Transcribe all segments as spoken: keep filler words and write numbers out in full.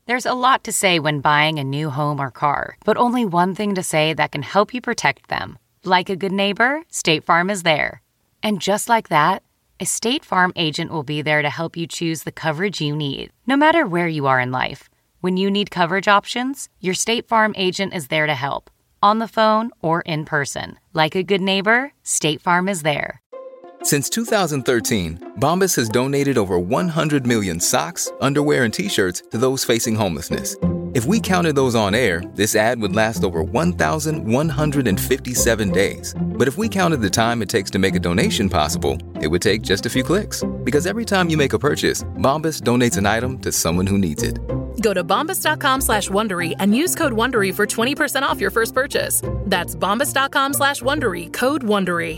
There's a lot to say when buying a new home or car, but only one thing to say that can help you protect them. Like a good neighbor, State Farm is there. And just like that, a State Farm agent will be there to help you choose the coverage you need, no matter where you are in life. When you need coverage options, your State Farm agent is there to help, on the phone or in person. Like a good neighbor, State Farm is there. Since two thousand thirteen, Bombas has donated over one hundred million socks, underwear, and T-shirts to those facing homelessness. If we counted those on air, this ad would last over one thousand one hundred fifty-seven days. But if we counted the time it takes to make a donation possible, it would take just a few clicks. Because every time you make a purchase, Bombas donates an item to someone who needs it. Go to bombas.com slash Wondery and use code Wondery for twenty percent off your first purchase. That's bombas.com slash Wondery, code Wondery.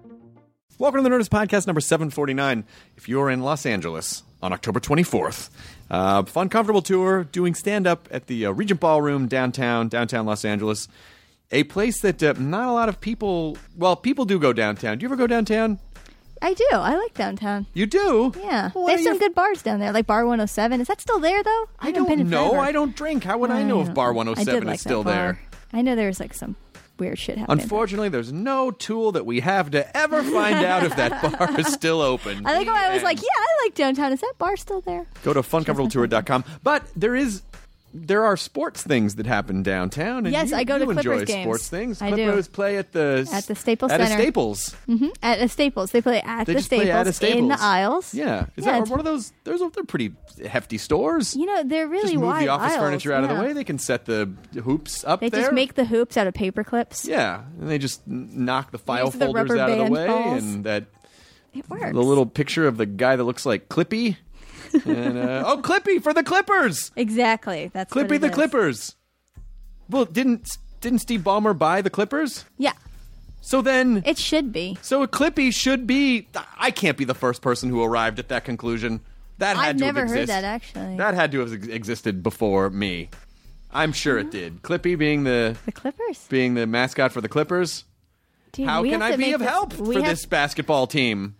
Welcome to the Nerdist Podcast number seven forty-nine. If you're in Los Angeles on October twenty-fourth, uh, fun, comfortable tour, doing stand-up at the uh, Regent Ballroom downtown, downtown Los Angeles. A place that uh, not a lot of people, well, people do go downtown. Do you ever go downtown? I do. I like downtown. You do? Yeah. Well, they have some you... good bars down there, like Bar one oh seven. Is that still there, though? I, I don't know. I don't drink. How would I, I know if Bar one oh seven like is still there? I know there's like some weird shit happening. Unfortunately, there's no tool that we have to ever find out if that bar is still open. I think I was like, yeah, I like downtown. Is that bar still there? Go to fun comfortable tour dot com. But there is... There are sports things that happen downtown. And yes, you, I go you to Clippers enjoy games. sports things. I Clippers do. play at the at the Staples at Center. a Staples. Mm-hmm. At a Staples, they play at they the just Staples, play at a Staples in the aisles. Yeah, is yeah, that one of those? Those are they're pretty hefty stores. You know, they're really just move wide the office aisles. furniture out yeah. of the way. They can set the hoops up they there. They just make the hoops out of paper clips. Yeah, and they just knock the file Use the folders rubber out of the band way, balls. and that it works. The little picture of the guy that looks like Clippy. and, uh, oh, Clippy for the Clippers. Exactly. That's Clippy what it the is. Clippers. Well, didn't didn't Steve Ballmer buy the Clippers? Yeah. So then... It should be. So a Clippy should be... I can't be the first person who arrived at that conclusion. That had I've to never have heard existed. that, actually. That had to have ex- existed before me. I'm sure it did. Clippy being the... The Clippers? Being the mascot for the Clippers. Dude, How we can have I to be make of this- help we for have- this basketball team?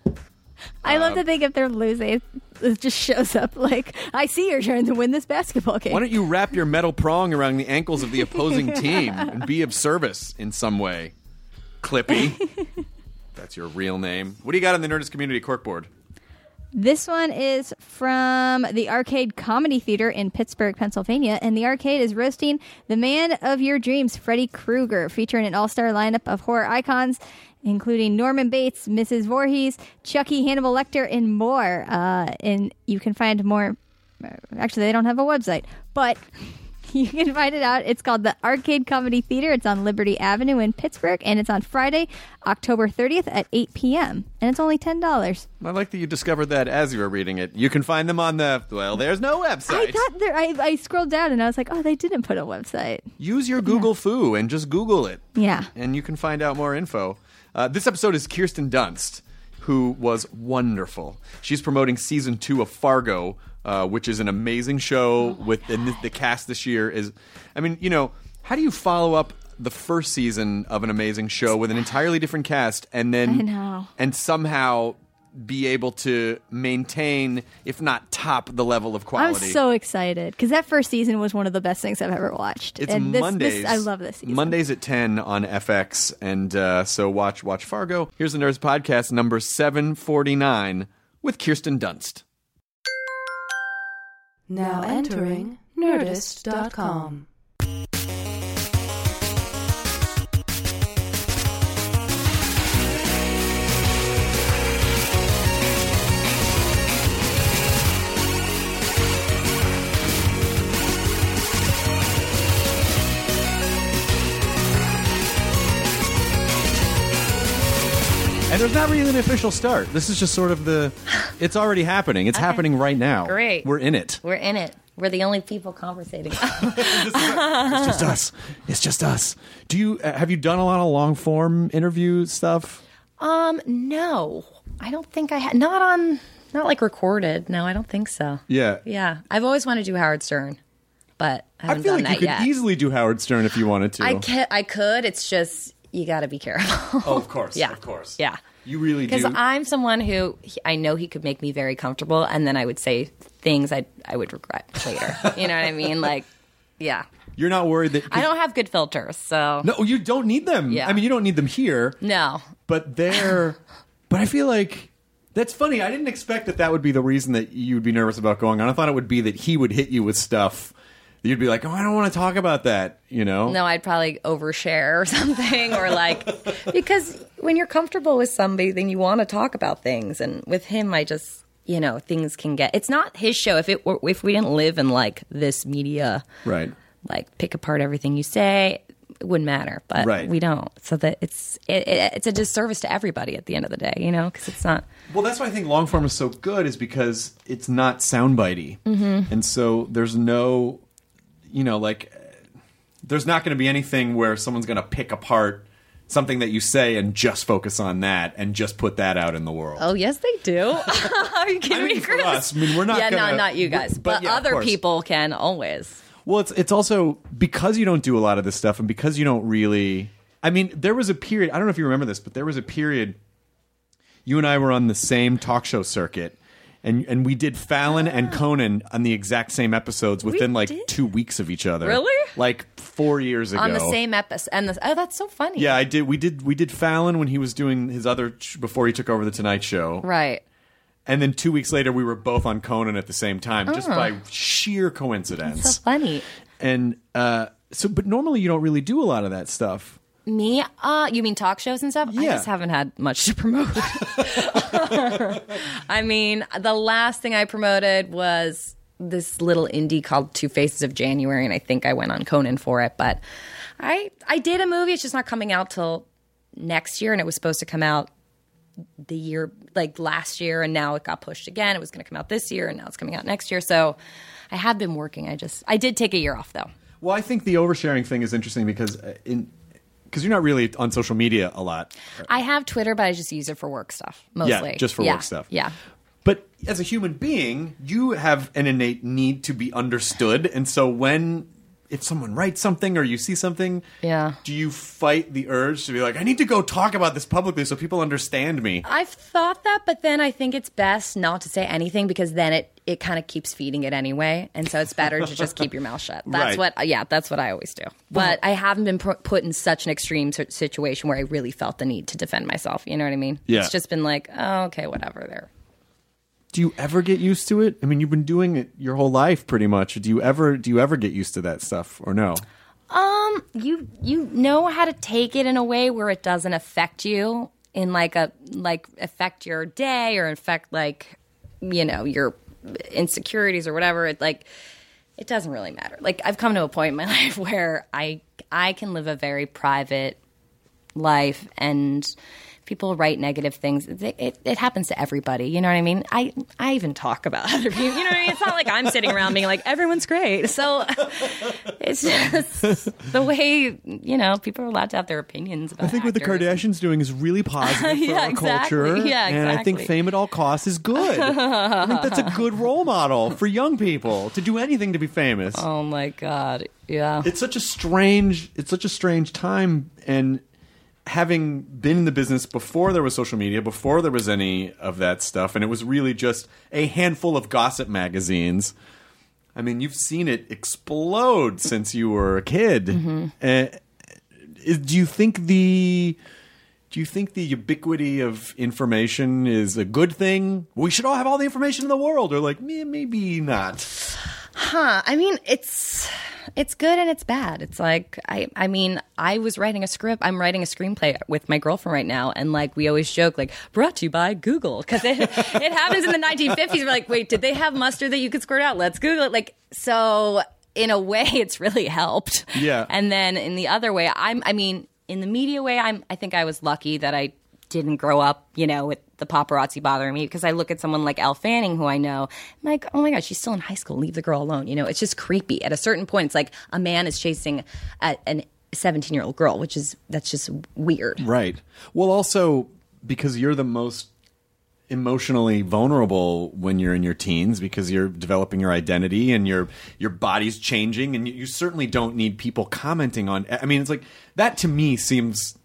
I love Uh, to think if they're losing, it just shows up like, I see you're trying to win this basketball game. Why don't you wrap your metal prong around the ankles of the opposing team and be of service in some way? Clippy. That's your real name. What do you got on the Nerdist Community Corkboard? This one is from the Arcade Comedy Theater in Pittsburgh, Pennsylvania, and the arcade is roasting the man of your dreams, Freddy Krueger, featuring an all-star lineup of horror icons, including Norman Bates, Missus Voorhees, Chucky, Hannibal Lecter, and more. Uh, and you can find more. Actually, they don't have a website, but you can find it out. It's called the Arcade Comedy Theater. It's on Liberty Avenue in Pittsburgh, and it's on Friday, October thirtieth at eight p.m., and it's only ten dollars. I like that you discovered that as you were reading it. You can find them on the, well, there's no website. I thought there. I, I scrolled down, and I was like, oh, they didn't put a website. Use your Google yeah. Foo and just Google it. Yeah. And you can find out more info. Uh, this episode is Kirsten Dunst, who was wonderful. She's promoting season two of Fargo, uh, which is an amazing show. Oh with and the, the cast this year is, I mean, you know, how do you follow up the first season of an amazing show with an entirely different cast and then I know. and somehow be able to maintain, if not top, the level of quality? I'm so excited because that first season was one of the best things I've ever watched. It's and this, Mondays. This, I love this season. Mondays at ten on F X, and uh, so watch watch Fargo. Here's the Nerds Podcast number seven forty-nine with Kirsten Dunst. Now entering Nerdist dot com. And there's not really an official start. This is just sort of the... It's already happening. It's Okay. happening right now. Great. We're in it. We're in it. We're the only people conversating. It's just us. It's just us. Do you uh, have you done a lot of long form interview stuff? um, no, I don't think I had. Not on, not like recorded. No, I don't think so. Yeah. Yeah, I've always wanted to do Howard Stern, but I I haven't feel done like you that could yet. easily do Howard Stern if you wanted to. I can, I could. It's just you got to be careful. Oh, of course. Yeah. Of course. Yeah. You really do. Because I'm someone who, I know he could make me very comfortable, and then I would say things I I would regret later. You know what I mean? Like, yeah. You're not worried that... I don't have good filters, so... No, you don't need them. Yeah. I mean, you don't need them here. No. But they're... but I feel like... That's funny. I didn't expect that that would be the reason that you would be nervous about going on. I thought it would be that he would hit you with stuff that you'd be like, oh, I don't want to talk about that, you know? No, I'd probably overshare or something, or like... Because when you're comfortable with somebody, then you want to talk about things. And with him, I just... You know, things can get... It's not his show. If it were, if we didn't live in, like, this media... Right. Like, pick apart everything you say, it wouldn't matter. But right. we don't. So that it's it, it, it's a disservice to everybody at the end of the day, you know? Because it's not... Well, that's why I think long form is so good, is because it's not soundbitey. Mm-hmm. And so there's no... You know, like... There's not going to be anything where someone's going to pick apart something that you say and just focus on that and just put that out in the world. Oh, yes, they do. Are you kidding I mean, me, Chris? for us, I mean, we're not Yeah, gonna, no, not you guys. But, But, yeah, of other course. people can always. Well, it's it's also because you don't do a lot of this stuff, and because you don't really... I mean, there was a period... I don't know if you remember this, but there was a period... You and I were on the same talk show circuit, and and we did Fallon oh. and Conan on the exact same episodes within, We like, did? two weeks of each other. Really? Like, four years ago. On the same episode. And the, oh, that's so funny. Yeah, I did. We did We did Fallon when he was doing his other... before he took over the Tonight Show. Right. And then two weeks later, we were both on Conan at the same time, just Oh. by sheer coincidence. That's so funny. And uh, so, but normally you don't really do a lot of that stuff. Me? Uh, you mean talk shows and stuff? I Yeah. just haven't had much to promote. I mean, the last thing I promoted was this little indie called Two Faces of January, and I think I went on Conan for it. But I I did a movie. It's just not coming out till next year, and it was supposed to come out the year, like last year, and now it got pushed again. It was going to come out this year, and now it's coming out next year. So I have been working. I just I did take a year off, though. Well, I think the oversharing thing is interesting because uh, in because you're not really on social media a lot. I have Twitter, but I just use it for work stuff mostly. Yeah, just for Yeah, work stuff. Yeah. But as a human being, you have an innate need to be understood, and so when if someone writes something or you see something, Yeah. do you fight the urge to be like, I need to go talk about this publicly so people understand me? I've thought that, but then I think it's best not to say anything because then it, it kind of keeps feeding it anyway. And so it's better to just keep your mouth shut. That's Right. what, yeah, that's what I always do. But I haven't been pr- put in such an extreme si- situation where I really felt the need to defend myself. You know what I mean? Yeah. It's just been like, oh, okay, whatever there. Do you ever get used to it? I mean, you've been doing it your whole life pretty much. Do you ever do you ever get used to that stuff or no? Um, you you know how to take it in a way where it doesn't affect you in like a like affect your day or affect like you know your insecurities or whatever. It like it doesn't really matter. Like I've come to a point in my life where I I can live a very private life and people write negative things. It, it, it happens to everybody. You know what I mean? I, I even talk about other people. You know what I mean? It's not like I'm sitting around being like, everyone's great. So it's just the way, you know, people are allowed to have their opinions about I think what the actors. Kardashians doing is really positive for Yeah, our exactly. culture. Yeah, And I think exactly. fame at all costs is good. I think that's a good role model for young people to do anything to be famous. Oh my God. Yeah. It's such a strange it's such a strange time, and having been in the business before there was social media, before there was any of that stuff, and it was really just a handful of gossip magazines. I mean, you've seen it explode since you were a kid. Mm-hmm. Uh, is, do you think the do you think the ubiquity of information is a good thing? We should all have all the information in the world, or like meh, maybe not. Huh. I mean, it's it's good and it's bad. It's like I I mean, I was writing a script. I'm writing a screenplay with my girlfriend right now, and like we always joke, like brought to you by Google, because it it happens in the nineteen fifties. We're like, wait, did they have mustard that you could squirt out? Let's Google it. Like so, in a way, it's really helped. Yeah. And then in the other way, I'm I mean, in the media way, I'm I think I was lucky that I didn't grow up, you know, with the paparazzi bothering me, because I look at someone like Elle Fanning, who I know, I'm like, oh my God, she's still in high school. Leave the girl alone. You know, it's just creepy. At a certain point, it's like a man is chasing a, an seventeen-year-old girl, which is, that's just weird. Right. Well, also, because you're the most emotionally vulnerable when you're in your teens, because you're developing your identity and your your body's changing, and you, you certainly don't need people commenting on. I mean, it's like that to me seems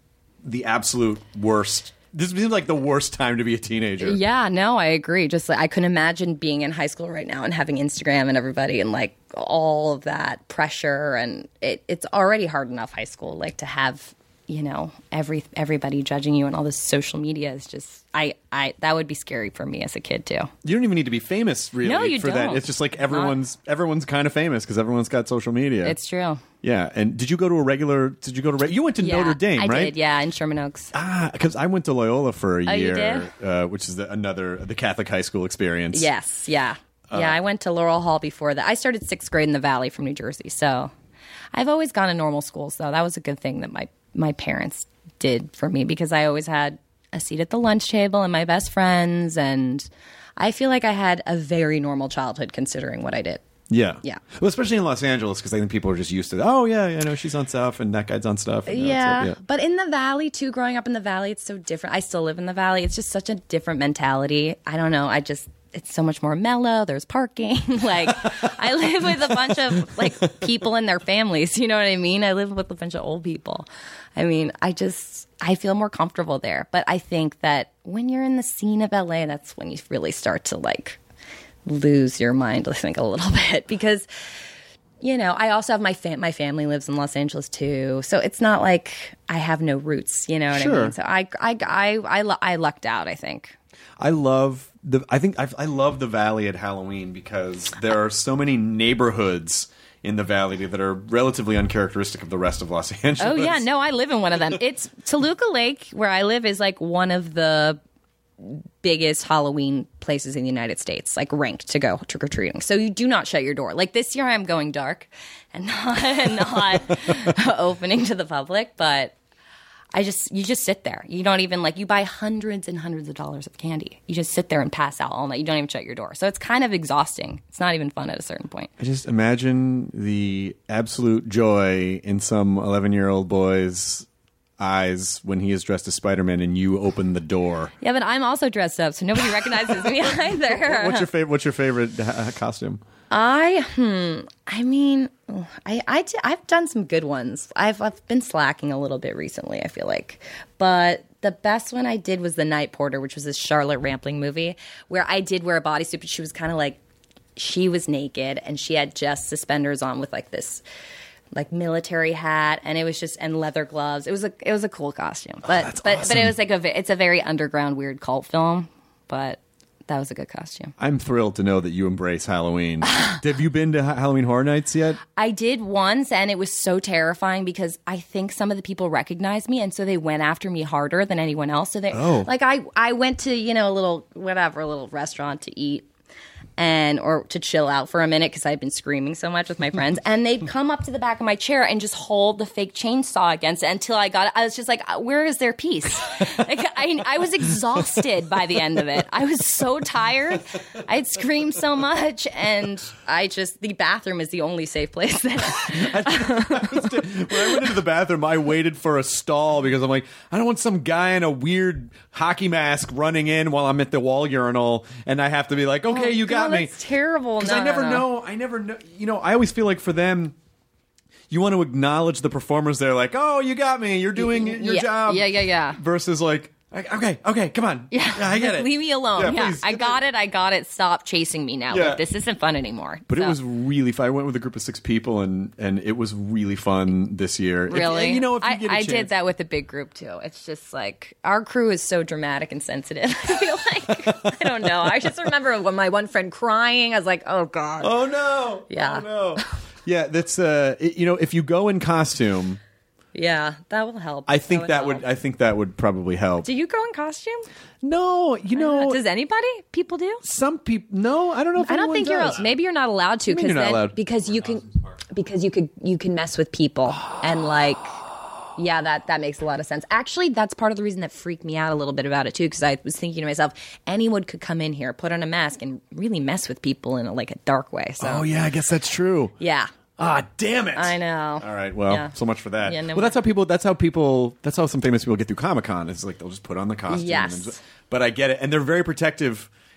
the absolute worst. This seems like the worst time to be a teenager. Yeah, no, I agree. Just like I couldn't imagine being in high school right now and having Instagram and everybody and like all of that pressure. And it, it's already hard enough high school, like to have, you know, every everybody judging you and all this social media is just I, I that would be scary for me as a kid too. You don't even need to be famous really No, you for don't. that. It's just like everyone's Not, everyone's kind of famous because everyone's got social media. It's true. Yeah, and did you go to a regular? Did you go to? Re- you went to yeah, Notre Dame, I right? I did. Yeah, in Sherman Oaks. Ah, because I went to Loyola for a oh, year, you did? Uh, which is the, another the Catholic high school experience. Yes, yeah, Uh, yeah. I went to Laurel Hall before that. I started sixth grade in the Valley from New Jersey, so I've always gone to normal schools. So that was a good thing that my my parents did for me because I always had a seat at the lunch table and my best friends, and I feel like I had a very normal childhood considering what I did. Yeah. Yeah. Well, especially in Los Angeles, because I think people are just used to, oh, yeah, you know, she's on stuff and that guy's on stuff. And Yeah. that's it. But in the Valley, too, growing up in the Valley, it's so different. I still live in the Valley. It's just such a different mentality. I don't know. I just, it's so much more mellow. There's parking. Like, I live with a bunch of, like, people and their families. You know what I mean? I live with a bunch of old people. I mean, I just, I feel more comfortable there. But I think that when you're in the scene of L A, that's when you really start to, like, lose your mind, I think, a little bit because, you know, I also have my fam- my family lives in Los Angeles too, so it's not like I have no roots. You know what Sure. I mean? So I I I I, lu- I lucked out, I think. I love the. I think I, I love the Valley at Halloween because there are so many neighborhoods in the Valley that are relatively uncharacteristic of the rest of Los Angeles. Oh yeah, no, I live in one of them. It's Toluca Lake, where I live, is like one of the biggest Halloween places in the United States, like ranked to go trick or treating. So you do not shut your door. Like this year, I'm going dark and not and not opening to the public, but I just you just sit there. You don't even like you buy hundreds and hundreds of dollars of candy. You just sit there and pass out all night. You don't even shut your door. So it's kind of exhausting. It's not even fun at a certain point. I just imagine the absolute joy in some eleven-year-old boy's eyes when he is dressed as Spider-Man and you open the door. Yeah, but I'm also dressed up, so nobody recognizes me either. What's your favorite? What's your favorite uh, costume? I hmm. I mean, I, I d- I've done some good ones. I've I've been slacking a little bit recently, I feel like. But the best one I did was the Night Porter, which was this Charlotte Rampling movie where I did wear a bodysuit, but she was kind of like, she was naked and she had just suspenders on with like this like military hat, and it was just and leather gloves. It was a it was a cool costume, but oh, that's but awesome. but it was like a it's a very underground weird cult film, but that was a good costume. I'm thrilled to know that you embrace Halloween. Have you been to ha- Halloween Horror Nights yet? I did once, and it was so terrifying because I think some of the people recognized me, and so they went after me harder than anyone else. So they Oh. like I I went to you know a little whatever a little restaurant to eat. And or to chill out for a minute because I'd been screaming so much with my friends, and they'd come up to the back of my chair and just hold the fake chainsaw against it until I got it. I was just like, "Where is their piece?" Like I, I was exhausted by the end of it. I was so tired. I'd screamed so much, and I just the bathroom is the only safe place there. When I went into the bathroom, I waited for a stall because I'm like, I don't want some guy in a weird hockey mask running in while I'm at the wall urinal, and I have to be like, okay, you got Oh, me. that's terrible. Because No, I never no, no. know. I never know. You know, I always feel like for them, you want to acknowledge the performers. They're like, oh, you got me. You're doing your yeah, job. Yeah, yeah, yeah. Versus like, okay, okay, come on. Yeah, I get it. Leave me alone. Yeah, Yeah, please, I get got the- it. I got it. Stop chasing me now. Yeah. Like, this isn't fun anymore. But it So- was really fun. I went with a group of six people, and, and it was really fun this year. If- Really? you know, if you I, get a I chance. did that with a big group too. It's just like our crew is so dramatic and sensitive. I feel like I don't know. I just remember when my one friend crying. I was like, oh god. Oh no! Yeah. Oh no! Yeah, that's uh, it- you know, if you go in costume, Yeah, that will help. I think that help. would, I think that would probably help. Do you go in costume? No, you know, Does anybody? People do. some people. No, I don't know. If I don't anyone think does. you're. Maybe you're not allowed to What do you mean because you're not then allowed? because you can because you could you can mess with people and like. Yeah, that, that makes a lot of sense. Actually, that's part of the reason that freaked me out a little bit about it, too, because I was thinking to myself, anyone could come in here, put on a mask, and really mess with people in, a, like, a dark way. So, Oh yeah, I guess that's true. yeah. Ah, damn it! I know. All right, well, Yeah. so much for that. Yeah, no well, that's how people. That's how people. That's how some famous people get through Comic Con. It's like they'll just put on the costume. Yes. And, but I get it, and they're very protective.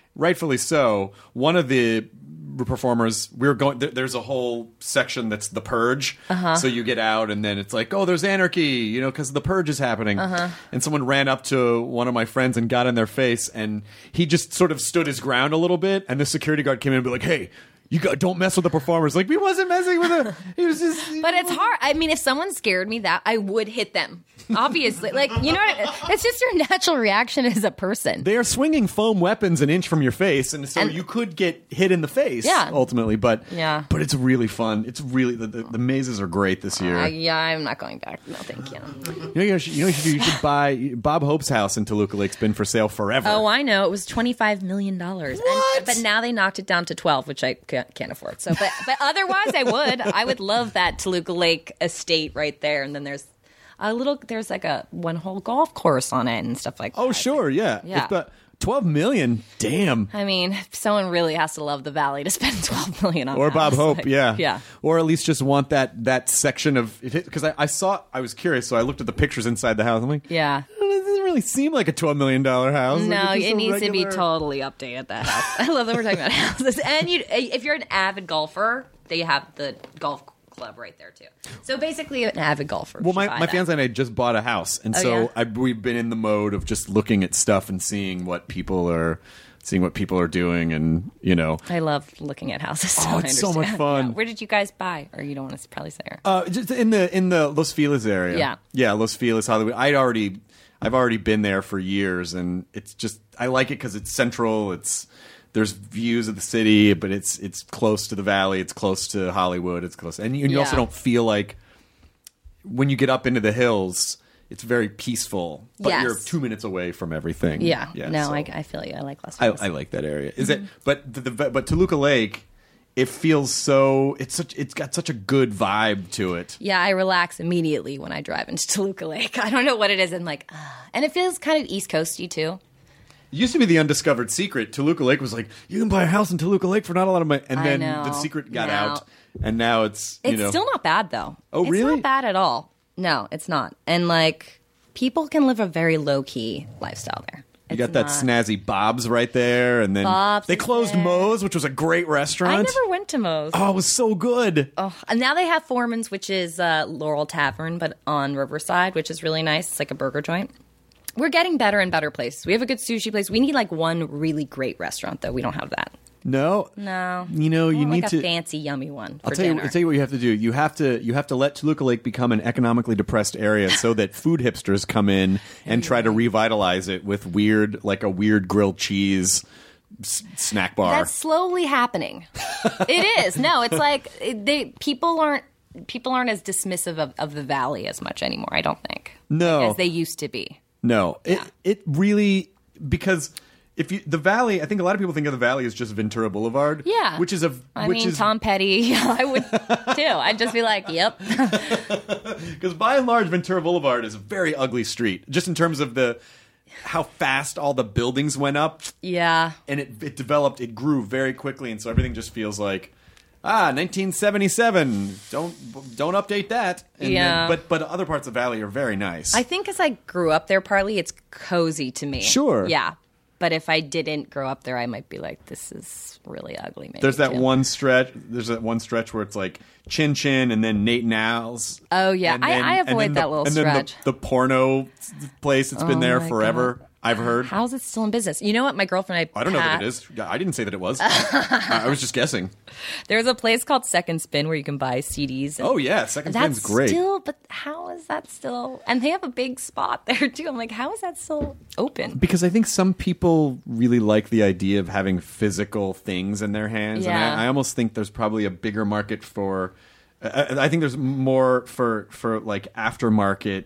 rightfully so. One of the performers, we were going. There, there's a whole section that's the purge. Uh-huh. So you get out, and then it's like, oh, there's anarchy, you know, because the purge is happening. Uh-huh. And someone ran up to one of my friends and got in their face, and he just sort of stood his ground a little bit. And the security guard came in and be like, "Hey, you got, don't mess with the performers." Like, he wasn't messing with her. He was just. But it's hard. I mean, if someone scared me, that I would hit them. Obviously, like, you know, what? It's just your natural reaction as a person. They are swinging foam weapons an inch from your face, and so and, you could get hit in the face. Yeah. ultimately, but yeah, but it's really fun. It's really the, the, the mazes are great this year. Uh, yeah, I'm not going back. No, thank you. You know, you, should, you know, you should, do? You should buy Bob Hope's house in Toluca Lake's been for sale forever. Oh, I know. It was twenty-five million dollars. What? And, but now they knocked it down to twelve, which I can't, can't afford. So, but but otherwise, I would. I would love that Toluca Lake estate right there, and then there's. A little, there's like a one whole golf course on it and stuff like that. Oh, sure, yeah, yeah. If, but twelve million, damn. I mean, someone really has to love the Valley to spend twelve million on. Or that. Bob Hope, like, yeah, yeah. Or at least just want that that section of because I, I saw, I was curious, so I looked at the pictures inside the house. I'm like, yeah, it doesn't really seem like a twelve million dollar house. No, like it needs regular... to be totally updated. That house. I love that we're talking about houses. And you, if you're an avid golfer, they have the golf club right there too. So basically an avid golfer. Well, my, my fiance and I just bought a house, and oh, so yeah? I, we've been in the mode of just looking at stuff and seeing what people are seeing what people are doing, and you know, I love looking at houses. So oh, it's I so much fun. Yeah. Where did you guys buy? Or you don't want to probably say her. Uh, just in the in the Los Feliz area. Yeah, yeah, Los Feliz, Hollywood. I'd already I've already been there for years, and it's just I like it because it's central. It's There's views of the city, but it's it's close to the valley. It's close to Hollywood. It's close, and you, and you yeah. also don't feel like when you get up into the hills, it's very peaceful. But yes. you're two minutes away from everything. Yeah, yeah no, so. I, I feel you. I like Las I, Vegas. I like that area. Is mm-hmm. it? But the, the but Toluca Lake, it feels so. It's such. It's got such a good vibe to it. Yeah, I relax immediately when I drive into Toluca Lake. I don't know what it is, and like, uh, and it feels kind of East Coasty too. It used to be the undiscovered secret. Toluca Lake was like, you can buy a house in Toluca Lake for not a lot of money. And then the secret got now, out. And now it's, you it's know. still not bad, though. Oh, it's really? It's not bad at all. No, it's not. And, like, people can live a very low-key lifestyle there. You It's got that not... snazzy Bob's right there. And then Bob's they closed there. Moe's, which was a great restaurant. I never went to Moe's. Oh, it was so good. Oh, and now they have Foreman's, which is uh, Laurel Tavern, but on Riverside, which is really nice. It's like a burger joint. We're getting better and better places. We have a good sushi place. We need like one really great restaurant, though. We don't have that. No, no. You know, you need like to a fancy, yummy one. For I'll tell dinner. you. I'll tell you what you have to do. You have to. You have to let Toluca Lake become an economically depressed area, so that food hipsters come in and try to revitalize it with weird, like a weird grilled cheese s- snack bar. That's slowly happening. It is. No, it's like they people aren't people aren't as dismissive of, of the valley as much anymore. I don't think. No, as they used to be. No, yeah. it it really because if you the valley, I think a lot of people think of the valley as just Ventura Boulevard. Yeah, which is a I which mean is, Tom Petty. I would too. I'd just be like, yep. Because by and large, Ventura Boulevard is a very ugly street, just in terms of the how fast all the buildings went up. Yeah, and it it developed, it grew very quickly, and so everything just feels like. Ah, nineteen seventy-seven. Don't don't update that. And yeah, then, but but other parts of the valley are very nice. I think as I grew up there, partly it's cozy to me. Sure. Yeah, but if I didn't grow up there, I might be like, this is really ugly. Maybe there's that too. one stretch. There's that one stretch where it's like Chin Chin and then Nate and Al's. Oh yeah, then, I, I avoid the, that little and stretch. And then the, the porno place that's oh been there my forever. God. I've heard. How is it still in business? You know what? My girlfriend and I I don't know that it passed- is. I didn't say that it was. I was just guessing. There's a place called Second Spin where you can buy C Ds. Oh yeah, Second That's Spin's great. Still, but how is that still? And they have a big spot there too. I'm like, how is that still open? Because I think some people really like the idea of having physical things in their hands, Yeah. and I, I almost think there's probably a bigger market for. I, I think there's more for for like aftermarket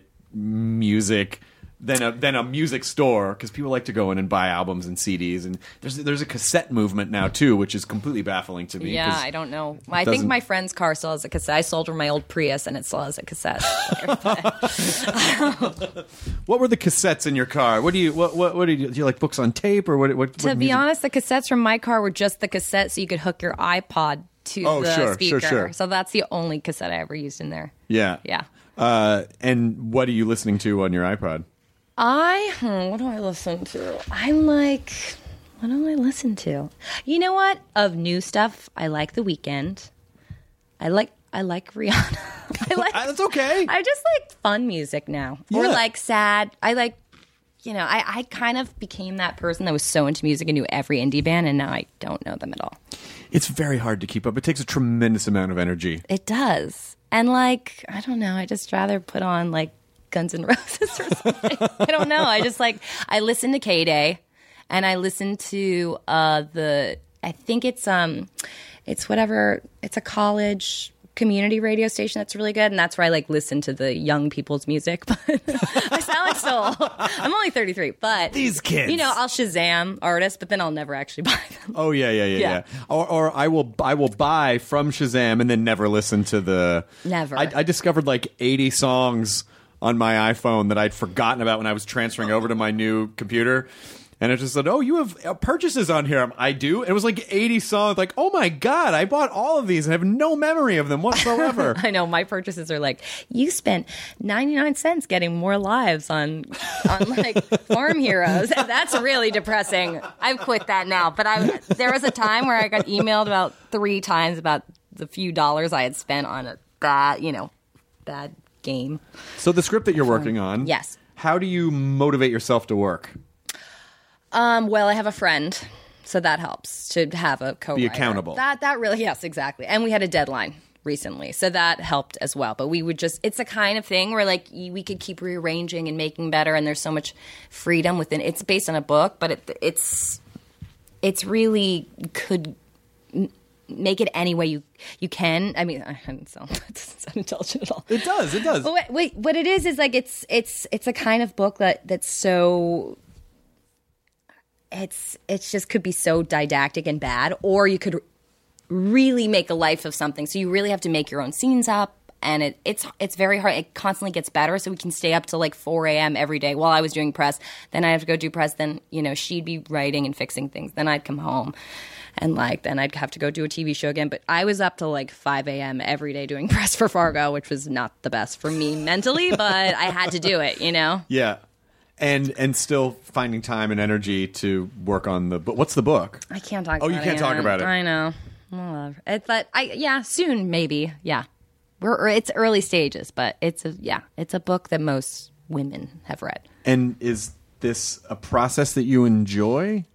music. Than a than a music store, because people like to go in and buy albums and C Ds, and there's there's a cassette movement now too, which is completely baffling to me. Yeah, I don't know. I think my friend's car still has a cassette. I sold her my old Prius, and it still has a cassette. What were the cassettes in your car? What do you what what, what do you do? You like books on tape or what? what to what be music? honest, the cassettes from my car were just the cassette, so you could hook your iPod to Oh, the sure, speaker. sure, sure. So that's the only cassette I ever used in there. Yeah, Yeah. Uh, and what are you listening to on your iPod? I hmm, what do I listen to? I'm like What do I listen to? You know what? Of new stuff, I like The Weeknd. I like I like Rihanna. I like, That's okay. I just like fun music now. Or Yeah. like sad. I like, you know, I, I kind of became that person that was so into music and knew every indie band, and now I don't know them at all. It's very hard to keep up. It takes a tremendous amount of energy. It does. And like, I don't know, I just rather put on like Guns N' Roses or something. I don't know. I just like, I listen to K-Day and I listen to uh, the, I think it's, um, it's whatever, it's a college community radio station that's really good, and that's where I like listen to the young people's music. But I sound like so old. I'm only thirty-three, but These kids. you know, I'll Shazam artists, but then I'll never actually buy them. Oh yeah, yeah, yeah, yeah. Yeah. Or, or I will, I will buy from Shazam and then never listen to the. Never. I, I discovered like eighty songs on my iPhone that I'd forgotten about when I was transferring over to my new computer. And it just said, "Oh, you have uh, purchases on here." I do. It was like eighty songs. Like, oh my god, I bought all of these and have no memory of them whatsoever. I know, my purchases are like, you spent ninety-nine cents getting more lives on on like Farm Heroes. That's really depressing. I've quit that now. But I there was a time where I got emailed about three times about the few dollars I had spent on a bad, you know, bad game. So the script that you're working on, Yes. How do you motivate yourself to work? Um, well, I have a friend, so that helps to have a co-writer. Be accountable. That that really, yes, exactly. And we had a deadline recently, so that helped as well. But we would just, it's the kind of thing where like we could keep rearranging and making better, and there's so much freedom within. It's based on a book, but it, it's it's really could m- make it any way you you can. I mean, I don't sound, it doesn't sound intelligent at all. It does. It does. But wait, wait, what it is is like it's it's it's a kind of book that that's so. It's it's just could be so didactic and bad, or you could really make a life of something. So you really have to make your own scenes up, and it, it's it's very hard. It constantly gets better, so we can stay up till like four a.m. every day while I was doing press. Then I have to go do press. Then you know she'd be writing and fixing things. Then I'd come home, and like then I'd have to go do a T V show again. But I was up till like five a.m. every day doing press for Fargo, which was not the best for me mentally, but I had to do it. You know. Yeah. And and still finding time and energy to work on the book. What's the book? I can't talk Oh, about you it. can't talk yet. about it. I know. Whatever. It's but I yeah, soon maybe. Yeah. We're it's early stages, but it's a yeah, it's a book that most women have read. And is this a process that you enjoy?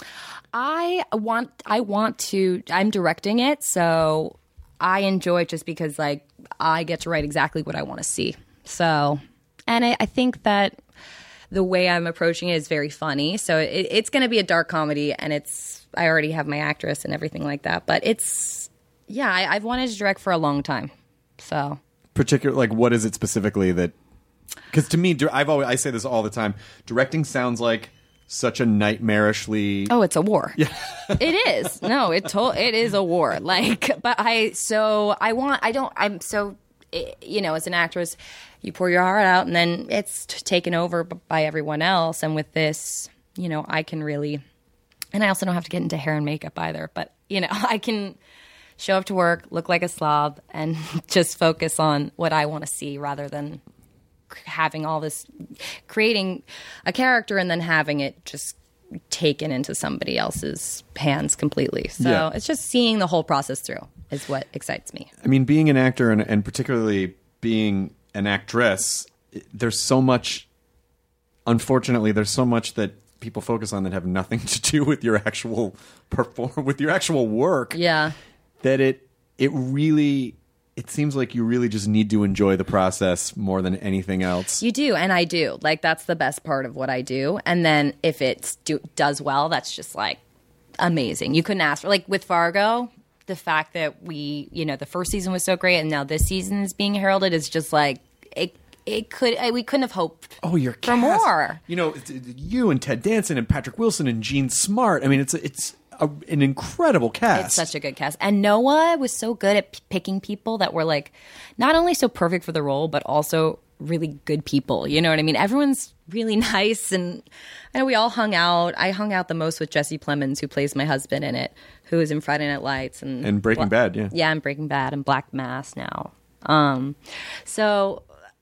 I want I want to I'm directing it, so I enjoy it just because like I get to write exactly what I want to see. So, and I, I think that the way I'm approaching it is very funny. So it, it's going to be a dark comedy, and it's I already have my actress and everything like that. But it's yeah, I, I've wanted to direct for a long time. So Particular, like what is it specifically that? Because to me, dir- I've always I say this all the time. Directing sounds like such a nightmarishly. oh, it's a war. Yeah, it is. No, it to- it is a war. Like, but I so I want I don't I'm so you know as an actress. You pour your heart out, and then it's t- taken over b- by everyone else. And with this, you know, I can really, and I also don't have to get into hair and makeup either. But you know, I can show up to work, look like a slob, and just focus on what I want to see, rather than c- having all this, creating a character and then having it just taken into somebody else's hands completely. So Yeah. it's just seeing the whole process through is what excites me. I mean, being an actor and, and particularly being an actress, there's so much. Unfortunately, there's so much that people focus on that have nothing to do with your actual perform with your actual work. Yeah. That it it really it seems like you really just need to enjoy the process more than anything else. You do, and I do. Like, that's the best part of what I do. And then if it do, does well, that's just, like, amazing. You couldn't ask for, like, with Fargo, the fact that we, you know, the first season was so great, and now this season is being heralded is just, like, it it could, we couldn't have hoped Oh, your for cast. more. You know, it's- it's you and Ted Danson and Patrick Wilson and Gene Smart. I mean, it's it's a, an incredible cast. It's such a good cast. And Noah was so good at p- picking people that were, like, not only so perfect for the role, but also really good people. You know what I mean? Everyone's really nice. And I know we all hung out. I hung out the most with Jesse Plemons, who plays my husband in it, who is in Friday Night Lights. And, And Breaking Bad, yeah. Yeah, and Breaking Bad and Black Mass now. Um, so,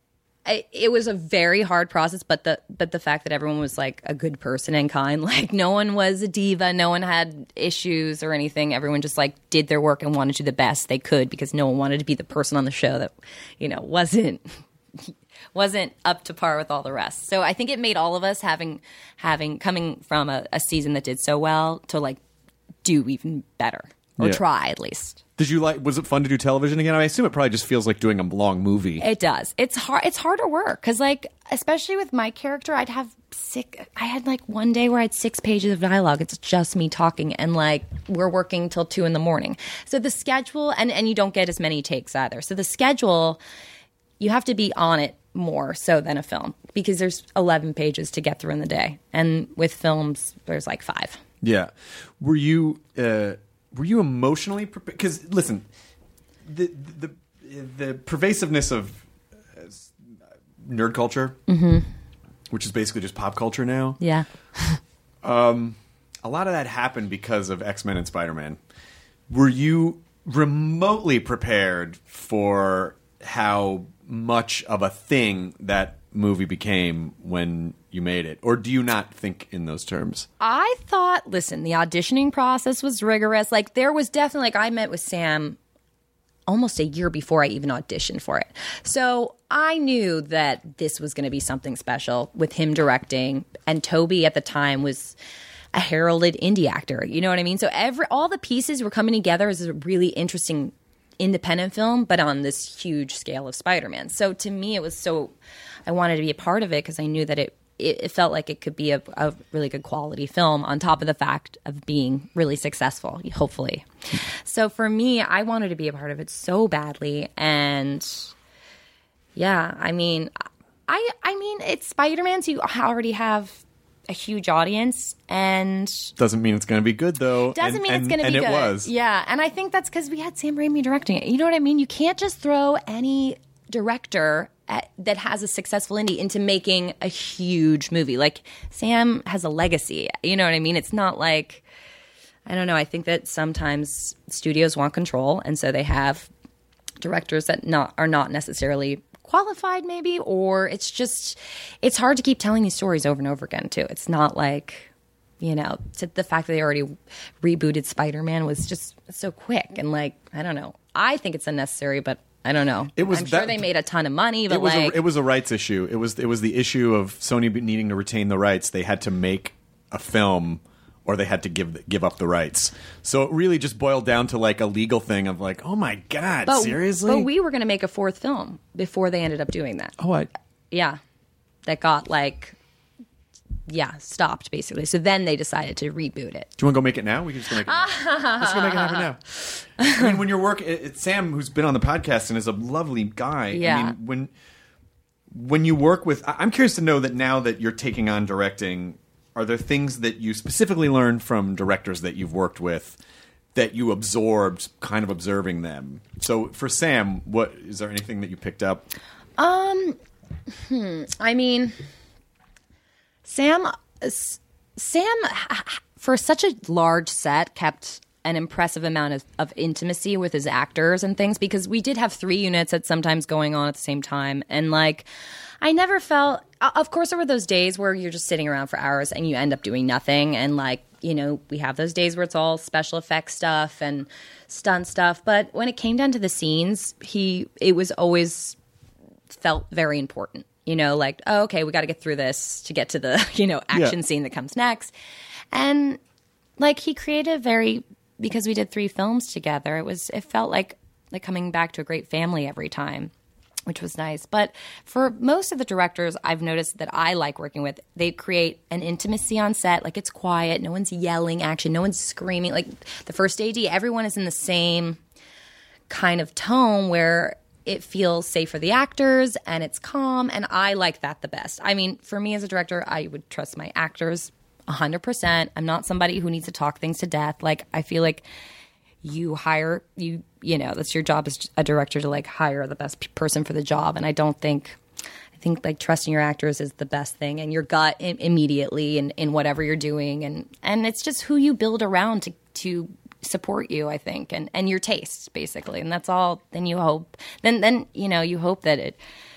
I, it was a very hard process, but the but the fact that everyone was like a good person and kind, like no one was a diva, no one had issues or anything. Everyone just like did their work and wanted to do the best they could because no one wanted to be the person on the show that, you know, wasn't wasn't up to par with all the rest. So I think it made all of us having having coming from a, a season that did so well to like do even better or Yeah. try at least. Did you like? Was it fun to do television again? I assume it probably just feels like doing a long movie. It does. It's hard. It's harder work because, like, especially with my character, I'd have sick. I had like one day where I had six pages of dialogue. It's just me talking, and like we're working till two in the morning. So the schedule, and and you don't get as many takes either. So the schedule, you have to be on it more so than a film because there's eleven pages to get through in the day, and with films, there's like five. Yeah. Were you uh, were you emotionally prepared? Because listen, the the the pervasiveness of uh, nerd culture, mm-hmm. which is basically just pop culture now. Yeah. Um, a lot of that happened because of X-Men and Spider-Man. Were you remotely prepared for how much of a thing that movie became when you made it? Or do you not think in those terms? I thought, listen, the auditioning process was rigorous. Like, there was definitely, like, I met with Sam almost a year before I even auditioned for it. So I knew that this was going to be something special with him directing. And Toby at the time was a heralded indie actor. You know what I mean? So every all the pieces were coming together as a really interesting independent film, but on this huge scale of Spider-Man. So to me, it was so, I wanted to be a part of it because I knew that it, it, it felt like it could be a, a really good quality film on top of the fact of being really successful, hopefully. So for me, I wanted to be a part of it so badly. And yeah, I mean, I, I mean, it's Spider-Man, so you already have a huge audience, and Doesn't mean it's going to be good, though. doesn't and, mean and, it's going to be and good. And it was. Yeah, and I think that's because we had Sam Raimi directing it. You know what I mean? You can't just throw any director at, that has a successful indie into making a huge movie. Like, Sam has a legacy. You know what I mean? It's not like, I don't know. I think that sometimes studios want control, and so they have directors that not are not necessarily qualified, maybe, or it's just, it's hard to keep telling these stories over and over again too. It's not like, you know, to the fact that they already rebooted Spider-Man was just so quick, and like, I don't know. I think it's unnecessary, but I don't know. It was I'm sure that- they made a ton of money, but It was, like, a, it was a rights issue. It was it was the issue of Sony needing to retain the rights. They had to make a film, or they had to give give up the rights. So it really just boiled down to like a legal thing of like, oh my god, but, seriously? but we were going to make a fourth film before they ended up doing that. oh, I, Yeah, that got like, yeah, stopped basically. So then they decided to reboot it. do you want to go make it now? We can just go make it now. Let's go make it happen now. I mean, when you're working, it, it's Sam, who's been on the podcast and is a lovely guy. Yeah. I mean, when when you work with, I- I'm curious to know that now that you're taking on directing, are there things that you specifically learned from directors that you've worked with that you absorbed, kind of observing them? So for Sam, what is there anything that you picked up? Um, hmm, I mean, Sam, Sam, for such a large set, kept an impressive amount of, of intimacy with his actors and things, because we did have three units at sometimes going on at the same time. And like, I never felt, of course, there were those days where you're just sitting around for hours and you end up doing nothing. And like, you know, we have those days where it's all special effects stuff and stunt stuff. But when it came down to the scenes, he, it was always felt very important. You know, like, oh, okay, we got to get through this to get to the, you know, action Yeah. scene that comes next. And like, he created a very, because we did three films together, it was, it felt like, like coming back to a great family every time, which was nice. But for most of the directors I've noticed that I like working with, they create an intimacy on set. Like, it's quiet. No one's yelling action. No one's screaming. Like, the first A D, everyone is in the same kind of tone where it feels safe for the actors and it's calm. And I like that the best. I mean, for me as a director, I would trust my actors one hundred percent. I'm not somebody who needs to talk things to death. Like, I feel like you hire, you you know, that's your job as a director to like hire the best p- person for the job. And I don't think, I think like trusting your actors is the best thing, and your gut im- immediately in, in whatever you're doing. And, and it's just who you build around to, to support you, I think, and, and your tastes basically. And that's all. Then you hope, then, then, you know, you hope that it,